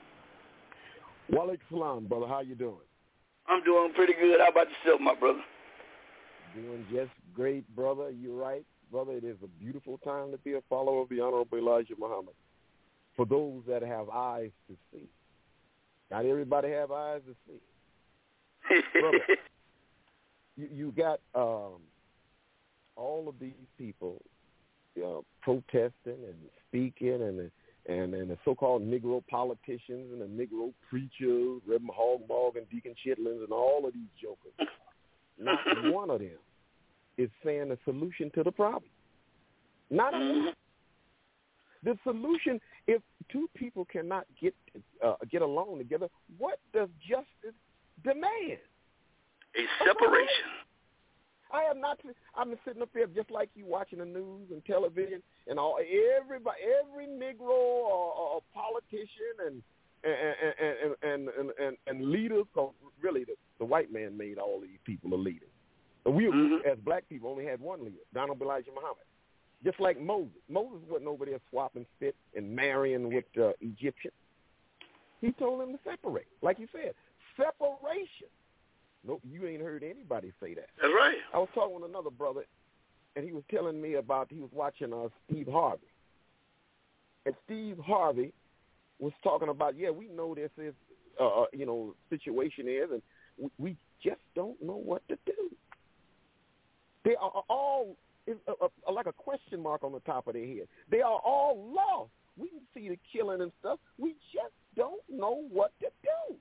C: Wa alaikum salam, brother. How you doing?
B: I'm doing pretty good. How about yourself, my brother?
C: Doing just great, brother. You're right, brother. It is a beautiful time to be a follower of the Honorable Elijah Muhammad. For those that have eyes to see. Not everybody have eyes to see. Brother, you, you got um, all of these people uh, protesting and speaking, and and and the so-called Negro politicians and the Negro preachers, Reverend Hogmog and Deacon Chitlins and all of these jokers. Not one of them is saying the solution to the problem. Not one. The solution, if two people cannot get uh, get along together, what does justice demand?
B: A separation.
C: I am not. I'm sitting up here just like you, watching the news and television, and all everybody, every Negro or, or politician and and and and and, and, and leaders. Cause really, the, the white man made all these people a leader. And we, mm-hmm. as black people, only had one leader, Donald Elijah Muhammad. Just like Moses. Moses wasn't over there swapping spit and marrying with uh, Egyptians. He told them to separate. Like you said, separation. No, you ain't heard anybody say that.
B: That's right.
C: I was talking with another brother, and he was telling me about, he was watching uh, Steve Harvey. And Steve Harvey was talking about, yeah, we know this is, uh, you know, situation is, and we, we just don't know what to do. They are all... It's a, a, like a question mark on the top of their head. They are all lost. We can see the killing and stuff. We just don't know what to do.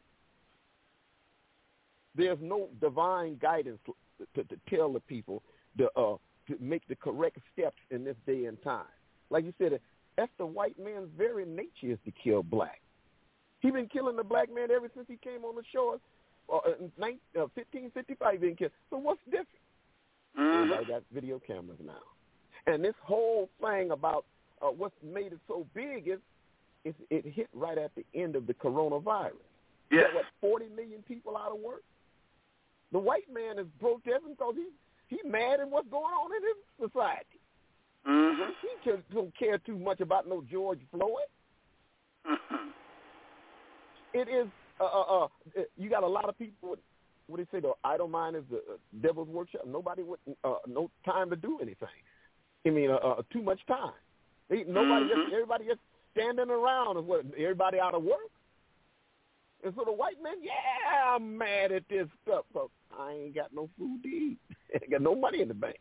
C: There's no divine guidance to, to, to tell the people to, uh, to make the correct steps in this day and time. Like you said, that's the white man's very nature is to kill black. He's been killing the black man ever since he came on the shores. Uh, in fifteen fifty-five, he been killed. So what's different?
B: Mm-hmm.
C: Everybody got video cameras now. And this whole thing about uh, what's made it so big is, is it hit right at the end of the coronavirus.
B: Yeah.
C: You got, what, forty million people out of work? The white man is protesting because he, he mad at what's going on in his society.
B: Mm-hmm.
C: He just don't care too much about no George Floyd.
B: Mm-hmm.
C: It is, uh, uh, uh, you got a lot of people with, what do they say, the idle mind is the uh, devil's workshop. Nobody with uh, no time to do anything. I mean, uh, uh, too much time. They, nobody,
B: mm-hmm.
C: just, everybody just standing around is what, everybody out of work. And so the white man, yeah, I'm mad at this stuff, but I ain't got no food to eat. I ain't got no money in the bank.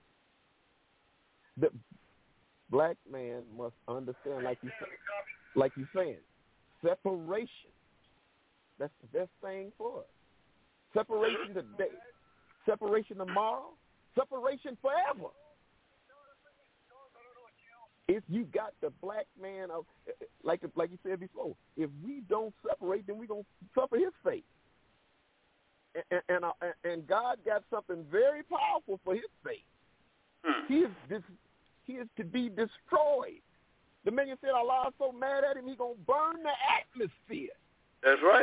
C: The black man must understand, like you say, like you're saying, separation. That's the best thing for us. Separation today, separation tomorrow, separation forever. If you got the black man, of, like like you said before, if we don't separate, then we're going to suffer his fate. And, and, and God got something very powerful for his fate. He is this, he is to be destroyed. The man said Allah is so mad at him, he's going to burn the atmosphere.
B: That's right.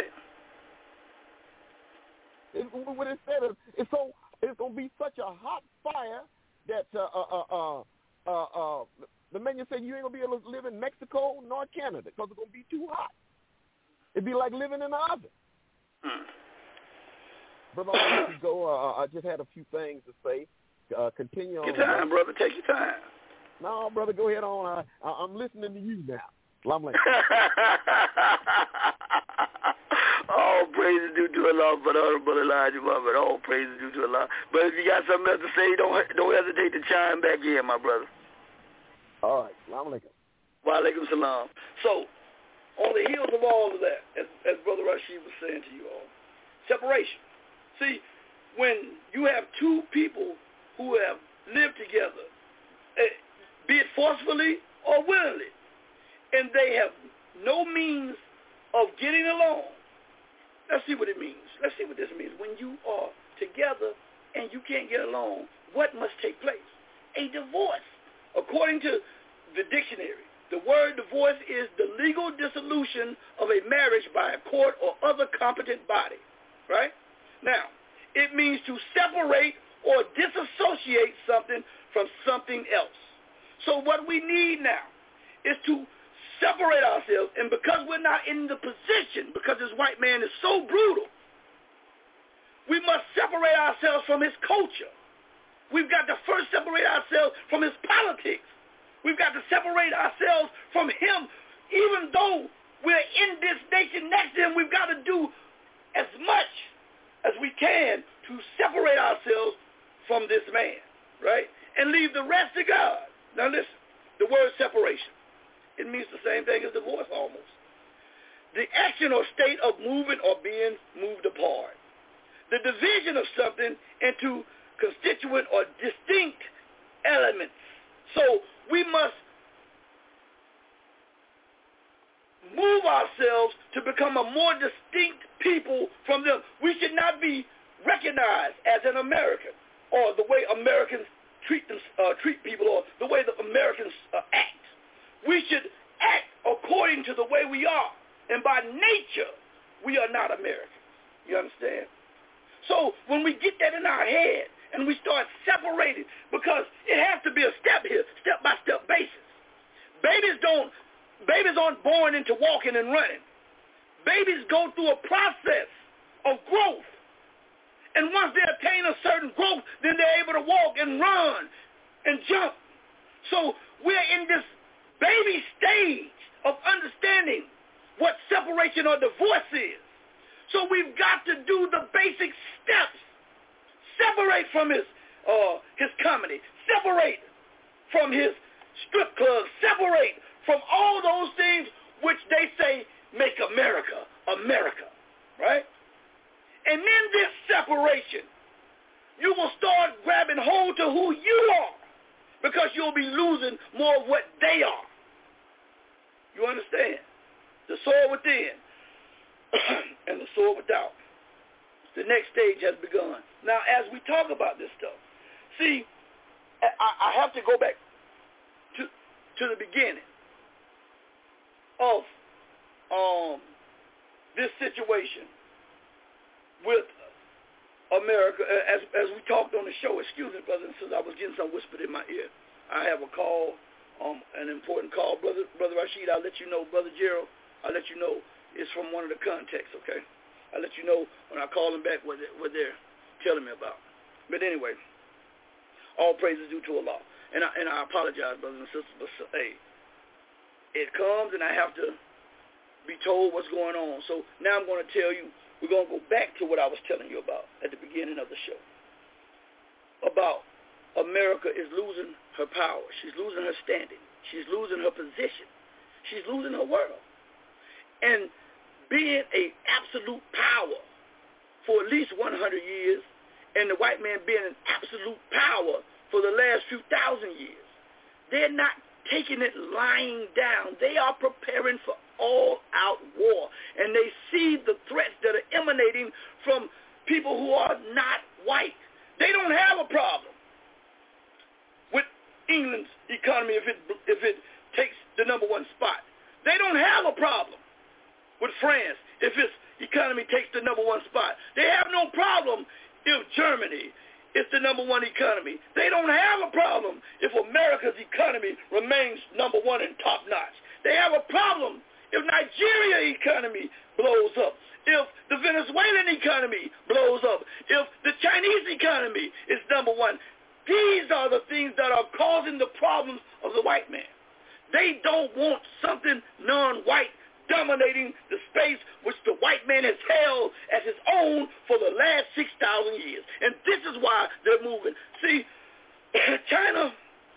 C: It, what it said is, it's so it's gonna be such a hot fire that uh, uh, uh, uh, uh, the man said you ain't gonna be able to live in Mexico nor Canada because it's gonna be too hot. It'd be like living in an oven.
B: Hmm.
C: Brother, I'll let you go. Uh, I just had a few things to say. Uh, continue on.
B: Take your time, brother. Take your time.
C: No, brother, go ahead on. I, I, I'm listening to you now. Salam alaikum.
B: All praise is due to Allah, but Honorable Elijah Muhammad. All praise is due to Allah. But if you got something else to say, don't don't hesitate to chime back in, my brother.
C: All right. Salam alaikum.
B: Wa alaikum salam. So, on the heels of all of that, as, as Brother Rashid was saying to you all, separation. See, when you have two people who have lived together, be it forcefully or willingly, and they have no means of getting along, let's see what it means. Let's see what this means. When you are together and you can't get along, what must take place? A divorce. According to the dictionary, the word divorce is the legal dissolution of a marriage by a court or other competent body, right? Now, it means to separate or disassociate something from something else. So what we need now is to separate ourselves, and because we're not in the position, because this white man is so brutal, we must separate ourselves from his culture. We've got to first separate ourselves from his politics. We've got to separate ourselves from him. Even though we're in this nation next to him, we've got to do as much as we can to separate ourselves from this man, right? And leave the rest to God. Now listen, the word separation, it means the same thing as divorce almost. The action or state of moving or being moved apart. The division of something into constituent or distinct elements. So we must move ourselves to become a more distinct people from them. We should not be recognized as an American, or the way Americans treat them, uh, treat people, or the way the Americans uh, act. We should act according to the way we are. And by nature, we are not Americans. You understand? So when we get that in our head and we start separating, because it has to be a step here, step-by-step basis. Babies don't, babies aren't born into walking and running. Babies go through a process of growth. And once they attain a certain growth, then they're able to walk and run and jump. So we're in this baby stage of understanding what separation or divorce is. So we've got to do the basic steps. Separate from his uh, his comedy. Separate from his strip club. Separate from all those things which they say make America America, right? And in this separation, you will start grabbing hold to who you are, because you'll be losing more of what they are. You understand? The sword within and the sword without. The next stage has begun. Now, as we talk about this stuff, see, I, I have to go back to to the beginning of um, this situation with America. As as we talked on the show, excuse me, brothers and sisters, I was getting some whispered in my ear. I have a call, um, an important call, brother, brother Rashid. I'll let you know, brother Gerald. I'll let you know. It's from one of the contexts, okay? I'll let you know when I call them back what, they, what they're telling me about. But anyway, all praise is due to Allah. And I, and I apologize, brothers and sisters, but hey, it comes and I have to be told what's going on. So now I'm going to tell you, we're going to go back to what I was telling you about at the beginning of the show. About America is losing her power. She's losing her standing. She's losing her position. She's losing her world. And being an absolute power for at least one hundred years, and the white man being an absolute power for the last few thousand years, they're not taking it lying down. They are preparing for all-out war, and they see the threats that are emanating from people who are not white. They don't have a problem with England's economy if it if it takes the number one spot. They don't have a problem with France if its economy takes the number one spot. They have no problem if Germany is the number one economy. They don't have a problem if America's economy remains number one and top notch. They have a problem if Nigeria's economy blows up, if the Venezuelan economy blows up, if the Chinese economy is number one. These are the things that are causing the problems of the white man. They don't want something non-white dominating the space which the white man has held as his own for the last six thousand years. And this is why they're moving. See, China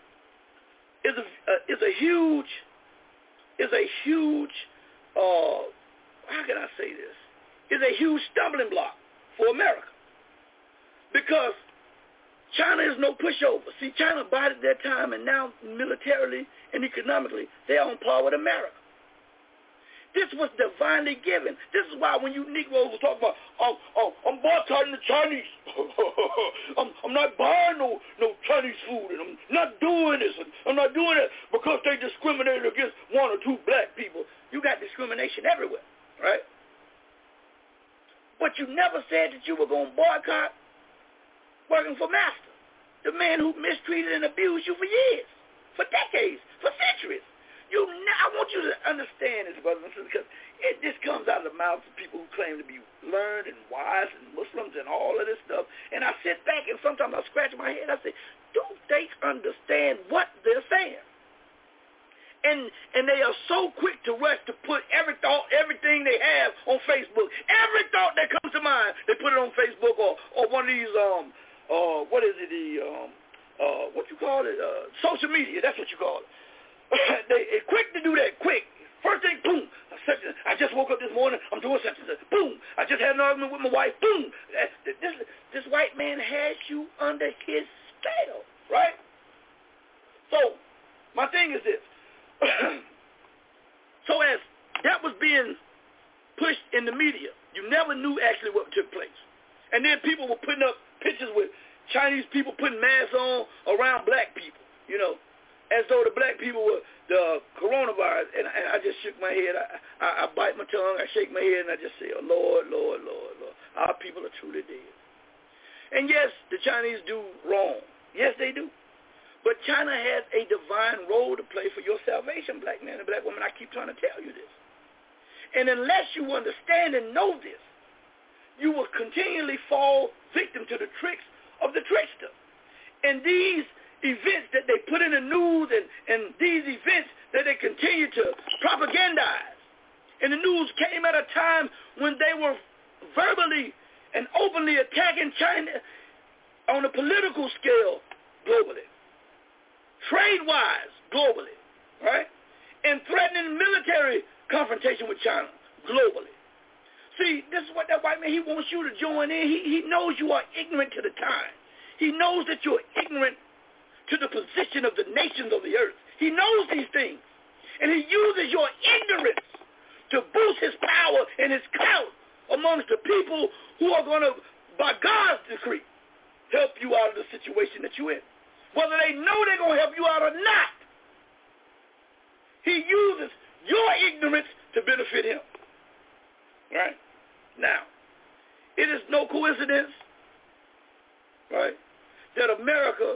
B: is a, uh, is a huge, is a huge, uh, how can I say this? Is a huge stumbling block for America. Because China is no pushover. See, China bided their time, and now militarily and economically, they're on par with America. This was divinely given. This is why when you Negroes will talk about, oh, oh, I'm boycotting the Chinese. I'm, I'm not buying no, no Chinese food, and I'm not doing this, and I'm not doing it because they discriminated against one or two black people. You got discrimination everywhere, right? But you never said that you were going to boycott working for Master, the man who mistreated and abused you for years, for decades, for centuries. You, I want you to understand this, brothers and sisters, because it just comes out of the mouths of people who claim to be learned and wise and Muslims and all of this stuff. And I sit back and sometimes I scratch my head. I say, don't they understand what they're saying? And and they are so quick to rush to put every thought, everything they have on Facebook. Every thought that comes to mind, they put it on Facebook or, or one of these, um, uh, what is it, the, um, uh, what you call it, uh, social media. That's what you call it. they are quick to do that, quick. First thing, boom, I just woke up this morning, I'm doing such and such. Boom, I just had an argument with my wife. Boom, this, this white man has you under his spell, right? So, my thing is this. So as that was being pushed in the media, you never knew actually what took place. And then people were putting up pictures with Chinese people putting masks on around black people, you know, as though the black people were the coronavirus. And I, and I just shook my head. I, I, I bite my tongue. I shake my head, and I just say, oh, Lord, Lord, Lord, Lord. Our people are truly dead. And yes, the Chinese do wrong. Yes, they do. But China has a divine role to play for your salvation, black man and black woman. I keep trying to tell you this. And unless you understand and know this, you will continually fall victim to the tricks of the trickster. And these events that they put in the news and, and these events that they continue to propagandize. And the news came at a time when they were verbally and openly attacking China on a political scale globally, trade-wise globally, right? And threatening military confrontation with China globally. See, this is what that white man, he wants you to join in. He, he knows you are ignorant to the time. He knows that you're ignorant to the position of the nations of the earth. He knows these things. And he uses your ignorance to boost his power and his clout amongst the people who are going to, by God's decree, help you out of the situation that you're in. Whether they know they're going to help you out or not. He uses your ignorance to benefit him. Right? Now, it is no coincidence, right, that America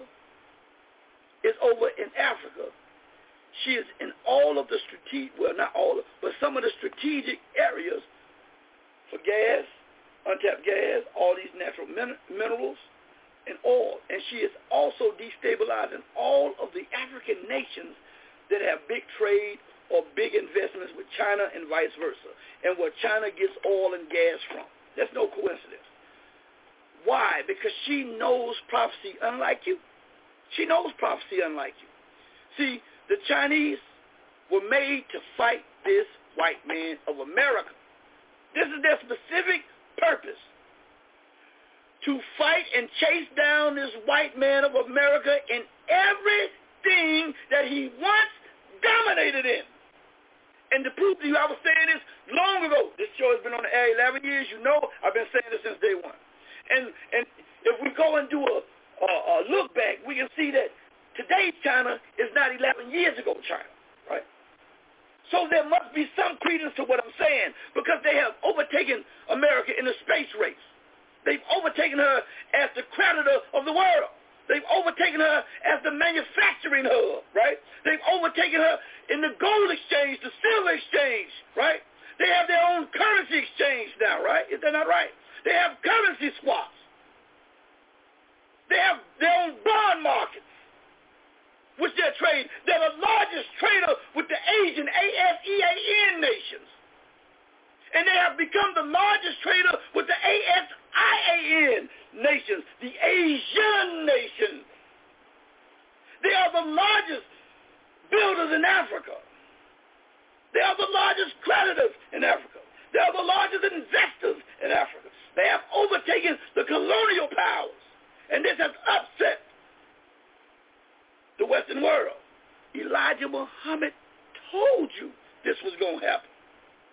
B: is over in Africa. She is in all of the strategic, well, not all of, but some of the strategic areas for gas, untapped gas, all these natural min- minerals, and oil. And she is also destabilizing all of the African nations that have big trade or big investments with China and vice versa, and where China gets oil and gas from. That's no coincidence. Why? Because she knows prophecy unlike you. She knows prophecy unlike you. See, the Chinese were made to fight this white man of America. This is their specific purpose, to fight and chase down this white man of America in everything that he once dominated in. And to prove to you, I was saying this long ago. This show has been on the air eleven years. You know I've been saying this since day one. And and if we go and do a, a, a look back, we can see that today's China is not eleven years ago China, right? So there must be some credence to what I'm saying, because they have overtaken America in the space race. They've overtaken her as the creditor of the world. They've overtaken her as the manufacturing hub, right? They've overtaken her in the gold exchange, the silver exchange, right? They have their own currency exchange now, right? Is that not right? They have currency swaps. They have their own bond markets, which they're trading. They're the largest trader with the Asian ASEAN nations. And they have become the largest trader with the ASEAN nations, the Asian nations. They are the largest builders in Africa. They are the largest creditors in Africa. They are the largest investors in Africa. They have overtaken the colonial powers. And this has upset the Western world. Elijah Muhammad told you this was going to happen.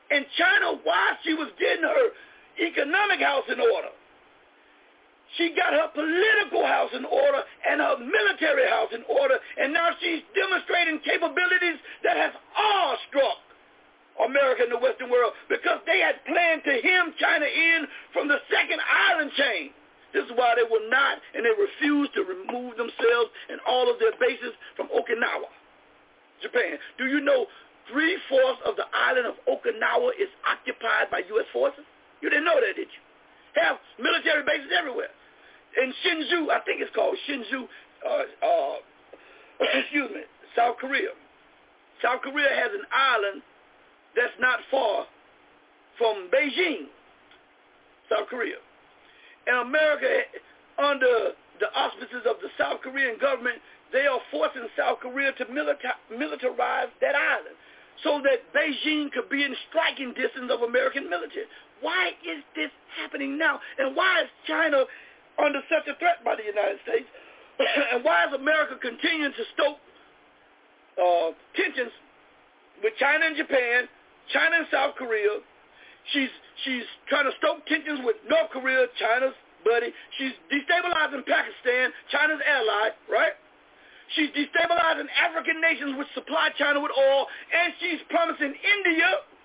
B: in China, while she was getting her economic house in order, she got her political house in order and her military house in order, and now she's demonstrating capabilities that has awestruck America and the Western world because they had planned to hem China in from the second island chain. This is why they will not, and they refuse to remove themselves and all of their bases from Okinawa, Japan. Do you know three-fourths of the island of Okinawa is occupied by U S forces? You didn't know that, did you? Have military bases everywhere. In Shinju, I think it's called Shinju, uh, uh, excuse me, South Korea. South Korea has an island that's not far from Beijing, South Korea. And America, under the auspices of the South Korean government, they are forcing South Korea to milita- militarize that island so that Beijing could be in striking distance of American military. Why is this happening now? And why is China under such a threat by the United States? And why is America continuing to stoke uh, tensions with China and Japan, China and South Korea? She's she's trying to stoke tensions with North Korea, China's buddy. She's destabilizing Pakistan, China's ally, right? She's destabilizing African nations which supply China with oil, and she's promising India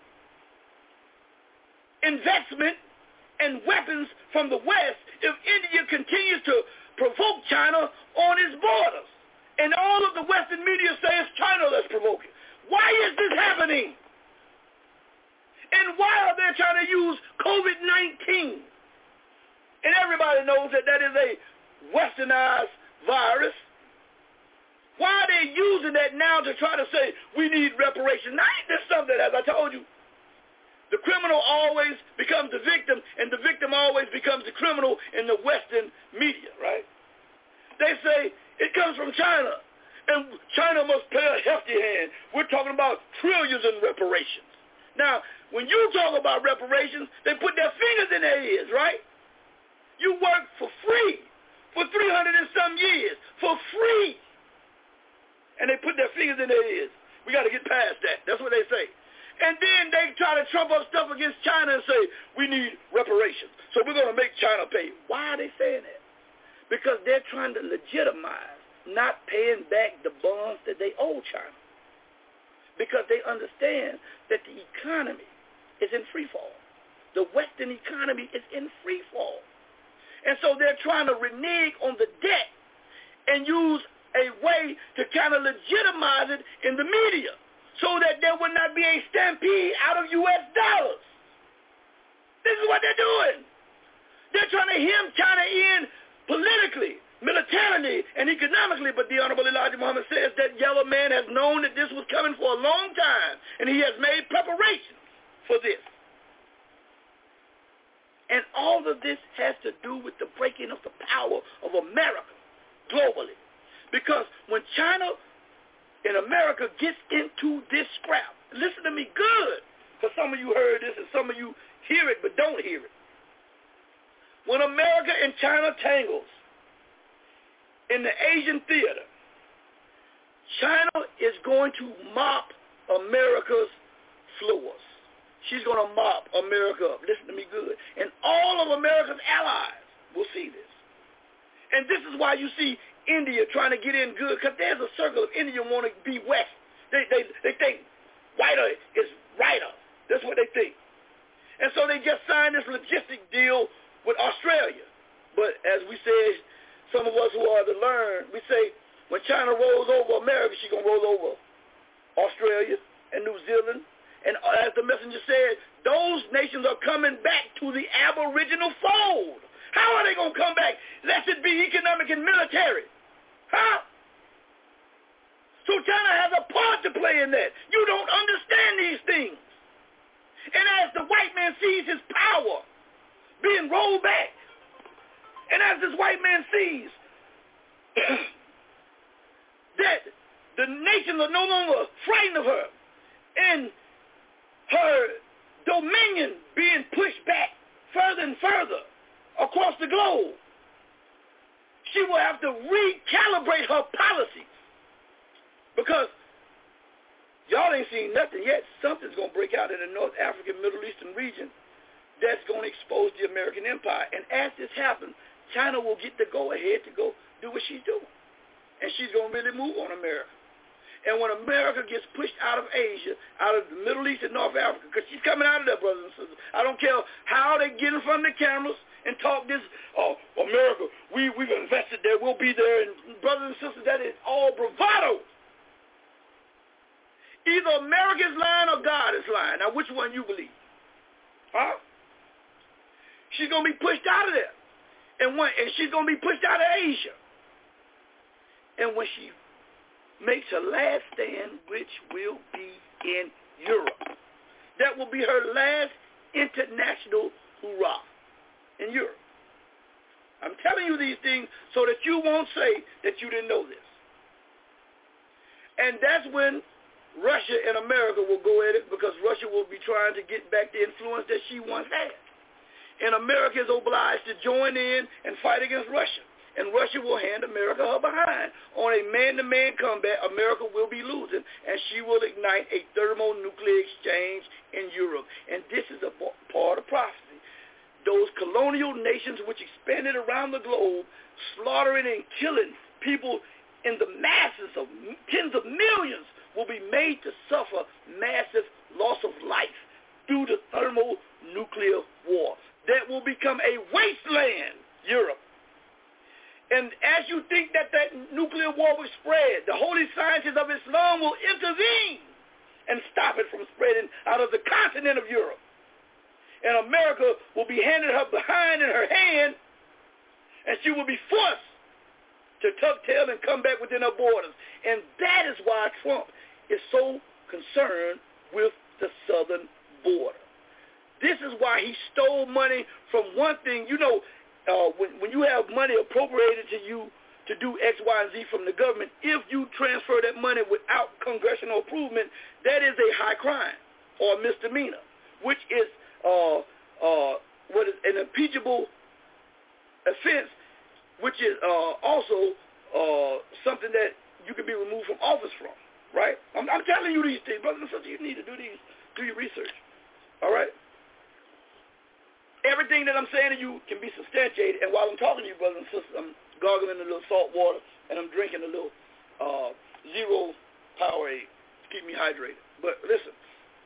B: investment and weapons from the West if India continues to provoke China on its borders. And all of the Western media say it's China that's provoking. Why is this happening? And why are they trying to use COVID nineteen? And everybody knows that that is a westernized virus. Why are they using that now to try to say we need reparations? Now, ain't this something, as I told you, the criminal always becomes the victim, and the victim always becomes the criminal in the Western media, right? They say it comes from China, and China must pay a hefty hand. We're talking about trillions in reparations. Now, when you talk about reparations, they put their fingers in their ears, right? You work for free for three hundred and some years, for free. And they put their fingers in their ears. We got to get past that. That's what they say. And then they try to trump up stuff against China and say, we need reparations. So we're going to make China pay. Why are they saying that? Because they're trying to legitimize not paying back the bonds that they owe China. Because they understand that the economy is in free fall. The Western economy is in free fall. And so they're trying to renege on the debt and use a way to kind of legitimize it in the media so that there would not be a stampede out of U S dollars. This is what they're doing. They're trying to hem China in politically, militarily, and economically, but the Honorable Elijah Muhammad says that yellow man has known that this was coming for a long time, and he has made preparations for this. And all of this has to do with the breaking of the power of America globally. Because when China and America gets into this scrap, listen to me good, because some of you heard this and some of you hear it but don't hear it. When America and China tangles in the Asian theater, China is going to mop America's floors. She's going to mop America up. Listen to me good. And all of America's allies will see this. And this is why you see India trying to get in good, because there's a circle of India want to be west. They, they, they think whiter is righter. That's what they think. And so they just signed this logistic deal with Australia. But as we said, some of us who are to learn, we say when China rolls over America, she's going to roll over Australia and New Zealand. And as the messenger said, those nations are coming back to the aboriginal fold. How are they going to come back? Lest it be economic and military. Huh? So China has a part to play in that. You don't understand these things. And as the white man sees his power being rolled back, and as this white man sees that the nations are no longer frightened of her, and her dominion being pushed back further and further across the globe, she will have to recalibrate her policies, because Y'all ain't seen nothing yet. Something's going to break out in the North African, Middle Eastern region that's going to expose the American empire. And as this happens, China will get the go-ahead to go do what she's doing. And she's going to really move on America. And when America gets pushed out of Asia, out of the Middle East and North Africa, because she's coming out of there, brothers and sisters. I don't care how they get in front of the cameras and talk this, oh, America, we, we've invested there, we'll be there. And brothers and sisters, that is all bravado. Either America is lying or God is lying. Now, which one you believe? Huh? She's going to be pushed out of there. And, when, and she's going to be pushed out of Asia. And when she makes her last stand, which will be in Europe. That will be her last international hurrah in Europe. I'm telling you these things so that you won't say that you didn't know this. And that's when Russia and America will go at it, because Russia will be trying to get back the influence that she once had. And America is obliged to join in and fight against Russia. And Russia will hand America her behind. On a man-to-man combat, America will be losing, and she will ignite a thermonuclear exchange in Europe. And this is a part of prophecy. Those colonial nations which expanded around the globe, slaughtering and killing people in the masses of tens of millions, will be made to suffer massive loss of life due to thermonuclear war. That will become a wasteland, Europe. And as you think that that nuclear war will spread, the holy sciences of Islam will intervene and stop it from spreading out of the continent of Europe. And America will be handed her behind in her hand, and she will be forced to tuck tail and come back within her borders. And that is why Trump is so concerned with the southern border. This is why he stole money from one thing. You know, Uh, when, when you have money appropriated to you to do X, Y, and Z from the government, if you transfer that money without congressional approval, that is a high crime or a misdemeanor, which is uh, uh, what is an impeachable offense, which is uh, also uh, something that you can be removed from office from, right? I'm, I'm telling you these things, brothers and sisters. You need to do these, do your research, all right? Everything that I'm saying to you can be substantiated, and while I'm talking to you, brothers and sisters, I'm gargling a little salt water, and I'm drinking a little uh, zero Powerade to keep me hydrated. But listen,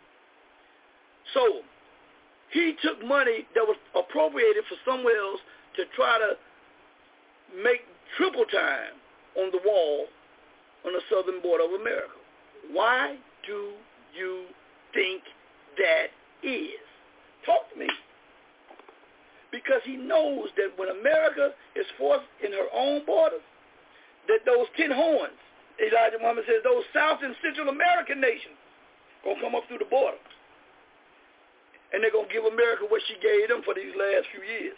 B: so he took money that was appropriated for somewhere else to try to make triple time on the wall on the southern border of America. Why do you think that is? Talk to me. Because he knows that when America is forced in her own borders, that those ten horns, Elijah Muhammad says, those South and Central American nations going to come up through the border. And they're going to give America what she gave them for these last few years.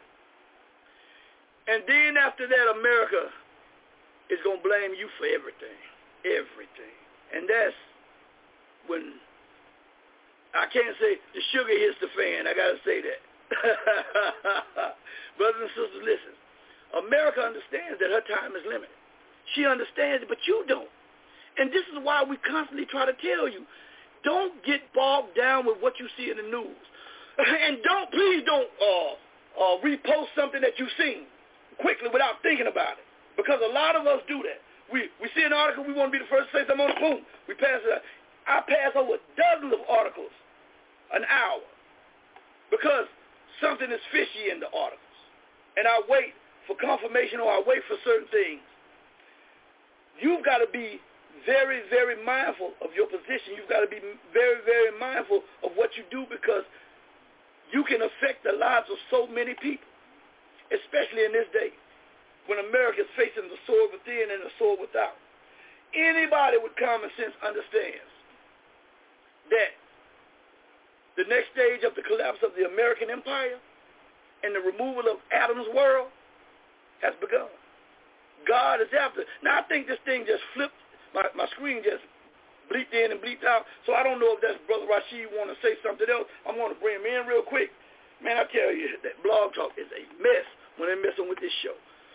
B: And then after that, America is going to blame you for everything. Everything. And that's when, I can't say the sugar hits the fan. I got to say that. Brothers and sisters, listen. America understands that her time is limited. She understands it, but you don't. And this is why we constantly try to tell you, don't get bogged down with what you see in the news. And don't, please don't uh, uh, repost something that you've seen quickly without thinking about it. Because a lot of us do that. We we see an article, we want to be the first to say something on the boom. We pass it out. I pass over dozens of articles an hour because something is fishy in the articles. And I wait for confirmation, or I wait for certain things. You've got to be very, very mindful of your position. You've got to be very, very mindful of what you do, because you can affect the lives of so many people, especially in this day when America is facing the sword within and the sword without. Anybody with common sense understands that the next stage of the collapse of the American empire and the removal of Adam's world has begun. God is after. Now, I think this thing just flipped. My, my screen just bleeped in and bleeped out, so I don't know if that's Brother Rashid want to say something else. I'm going to bring him in real quick. Man, I tell you, that Blog Talk is a mess when they're messing with this show.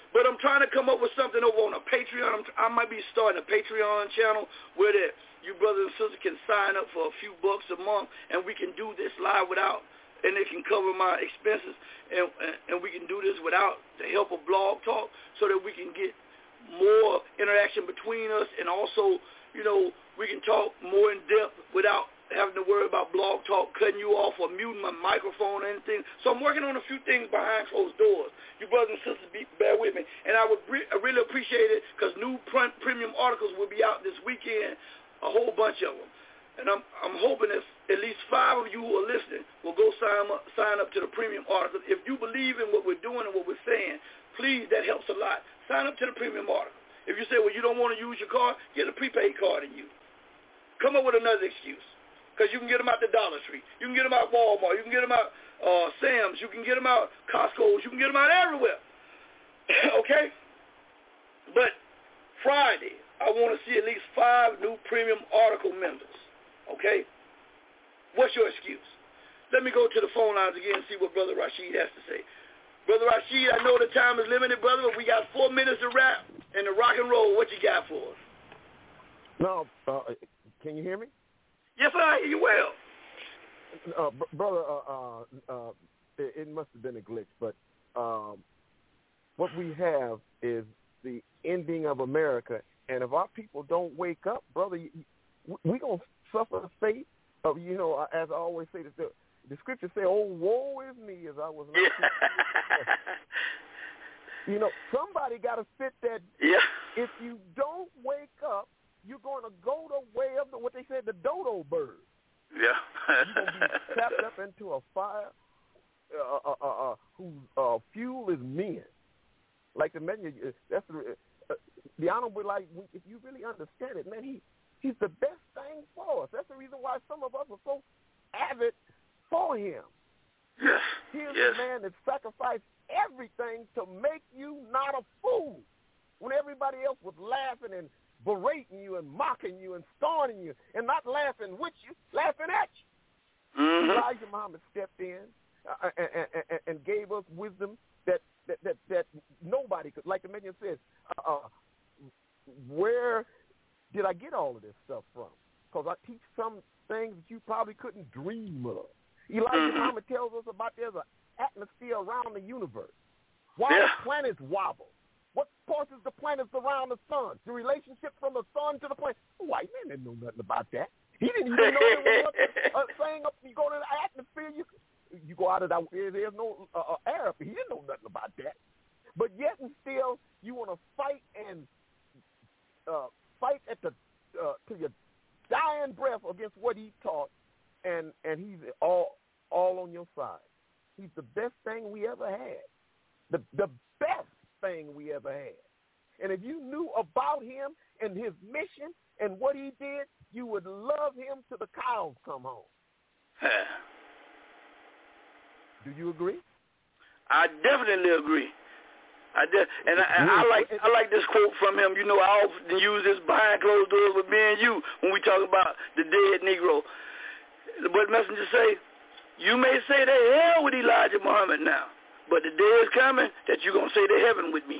B: But I'm trying to come up with something over on a Patreon. I'm, I might be starting a Patreon channel where that you brothers and sisters can sign up for a few bucks a month, and we can do this live without, and it can cover my expenses, and, and, and we can do this without the help of Blog Talk, so that we can get more interaction between us, and also, you know, we can talk more in depth without having to worry about Blog Talk cutting you off or muting my microphone or anything. So I'm working on a few things behind closed doors. You brothers and sisters, be, bear with me. And I would re- I really appreciate it, because new print, premium articles will be out this weekend, a whole bunch of them. And I'm I'm hoping if at least five of you who are listening will go sign up, sign up to the premium articles. If you believe in what we're doing and what we're saying, please, that helps a lot. Sign up to the premium article. If you say, well, you don't want to use your card, get a prepaid card and use. Come up with another excuse. Because you can get them out the Dollar Tree. You can get them out Walmart. You can get them out uh, Sam's. You can get them out Costco's. You can get them out everywhere. Okay? But Friday, I want to see at least five new premium article members. Okay? What's your excuse? Let me go to the phone lines again and see what Brother Rashid has to say. Brother Rashid, I know the time is limited, brother, but we got four minutes to wrap and to rock and roll. What you got for us?
C: No, uh, can you hear me?
B: Yes, sir, I hear you well.
C: Uh, br- brother, uh, uh, uh, it, it must have been a glitch, but um, what we have is the ending of America, and if our people don't wake up, brother, we're going to suffer the fate of, you know, as I always say, the, the scriptures say, oh, woe is me, as I was not. You know, somebody got to fit that.
B: Yeah.
C: If you don't wake up, you're going to go the way of the, what they said, the dodo bird.
B: Yeah.
C: You're going to be trapped up into a fire uh, uh, uh, uh, whose uh, fuel is men. Like the man, that's the, uh, the honorable, like, if you really understand it, man, he he's the best thing for us. That's the reason why some of us are so avid for him.
B: Yes.
C: Here's
B: yes.
C: the man that sacrificed everything to make you not a fool when everybody else was laughing and berating you and mocking you and scorning you and not laughing with you, laughing at you.
B: Mm-hmm.
C: Elijah Muhammad stepped in uh, and, and, and gave us wisdom that, that, that, that nobody could. Like the man says, uh, uh, where did I get all of this stuff from? Because I teach some things that you probably couldn't dream of. Elijah
B: mm-hmm.
C: Muhammad tells us about there's an atmosphere around the universe. Why
B: yeah.
C: the planets wobble? What forces the planets around the sun? The relationship from the sun to the planet. The white man didn't know nothing about that. He didn't even know there was a, a thing up. You go to the atmosphere, you you go out of that. There's no uh, air up. He didn't know nothing about that. But yet and still, you want to fight and uh, fight at the uh, to your dying breath against what he taught, and and he's all all on your side. He's the best thing we ever had. The the best thing we ever had. And if you knew about him and his mission and what he did, you would love him till the cows come home. Do you agree?
B: I definitely agree. I de- and I, I like I like this quote from him. You know, I often use this behind closed doors with me and you when we talk about the dead Negro. But Messenger say, you may say to hell with Elijah Muhammad now, but the day is coming that you're going to say to heaven with me.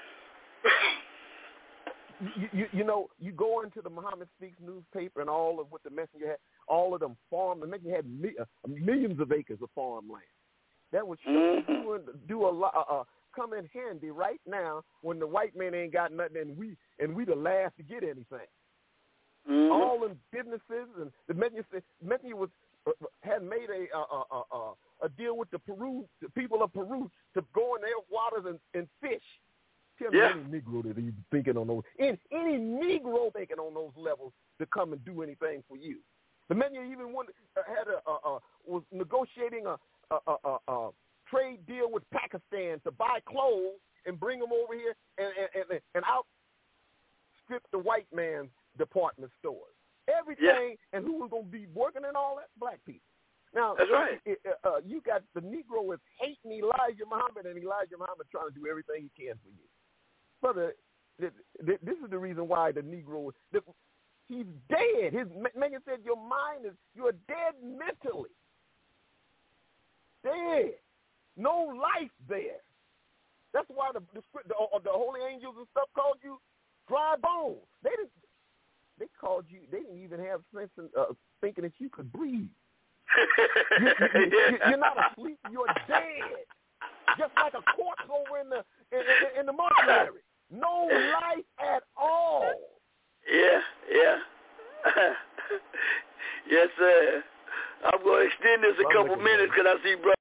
C: you, you, you know, you go into the Muhammad Speaks newspaper and all of what the Messenger had, all of them farm, the Messenger had mi- uh, millions of acres of farmland. That would show
B: mm-hmm.
C: you and do a lot, uh, uh, come in handy right now when the white man ain't got nothing and we and we the last to get anything.
B: Mm-hmm.
C: All in businesses and the Messenger, Messenger was uh, had made a uh, uh, uh, a deal with the Peru, the people of Peru, to go in their waters and, and fish. Tell me
B: yeah.
C: any Negro that he's thinking on those, any, any Negro thinking on those levels to come and do anything for you. The man even wanted, uh, had a uh, uh, was negotiating a, a, a, a, a trade deal with Pakistan to buy clothes and bring them over here and and, and, and outstrip the white man's department stores. Everything, yeah. And who was going to be working in all that? Black people. Now,
B: that's right.
C: It, uh, you got the Negro is hating Elijah Muhammad, and Elijah Muhammad trying to do everything he can for you. Brother, th- th- this is the reason why the Negro, the, he's dead. His man said your mind is, you're dead mentally. Dead. No life there. That's why the, the, the, the holy angels and stuff called you dry bones. They didn't. They called you. They didn't even have sense in uh, thinking that you could breathe. you, you, you, you're not asleep. You're dead, just like a corpse over in the in, in, in the mortuary. No life at all.
B: Yeah, yeah. Yes, sir. I'm going to extend this a couple minutes because I see brother.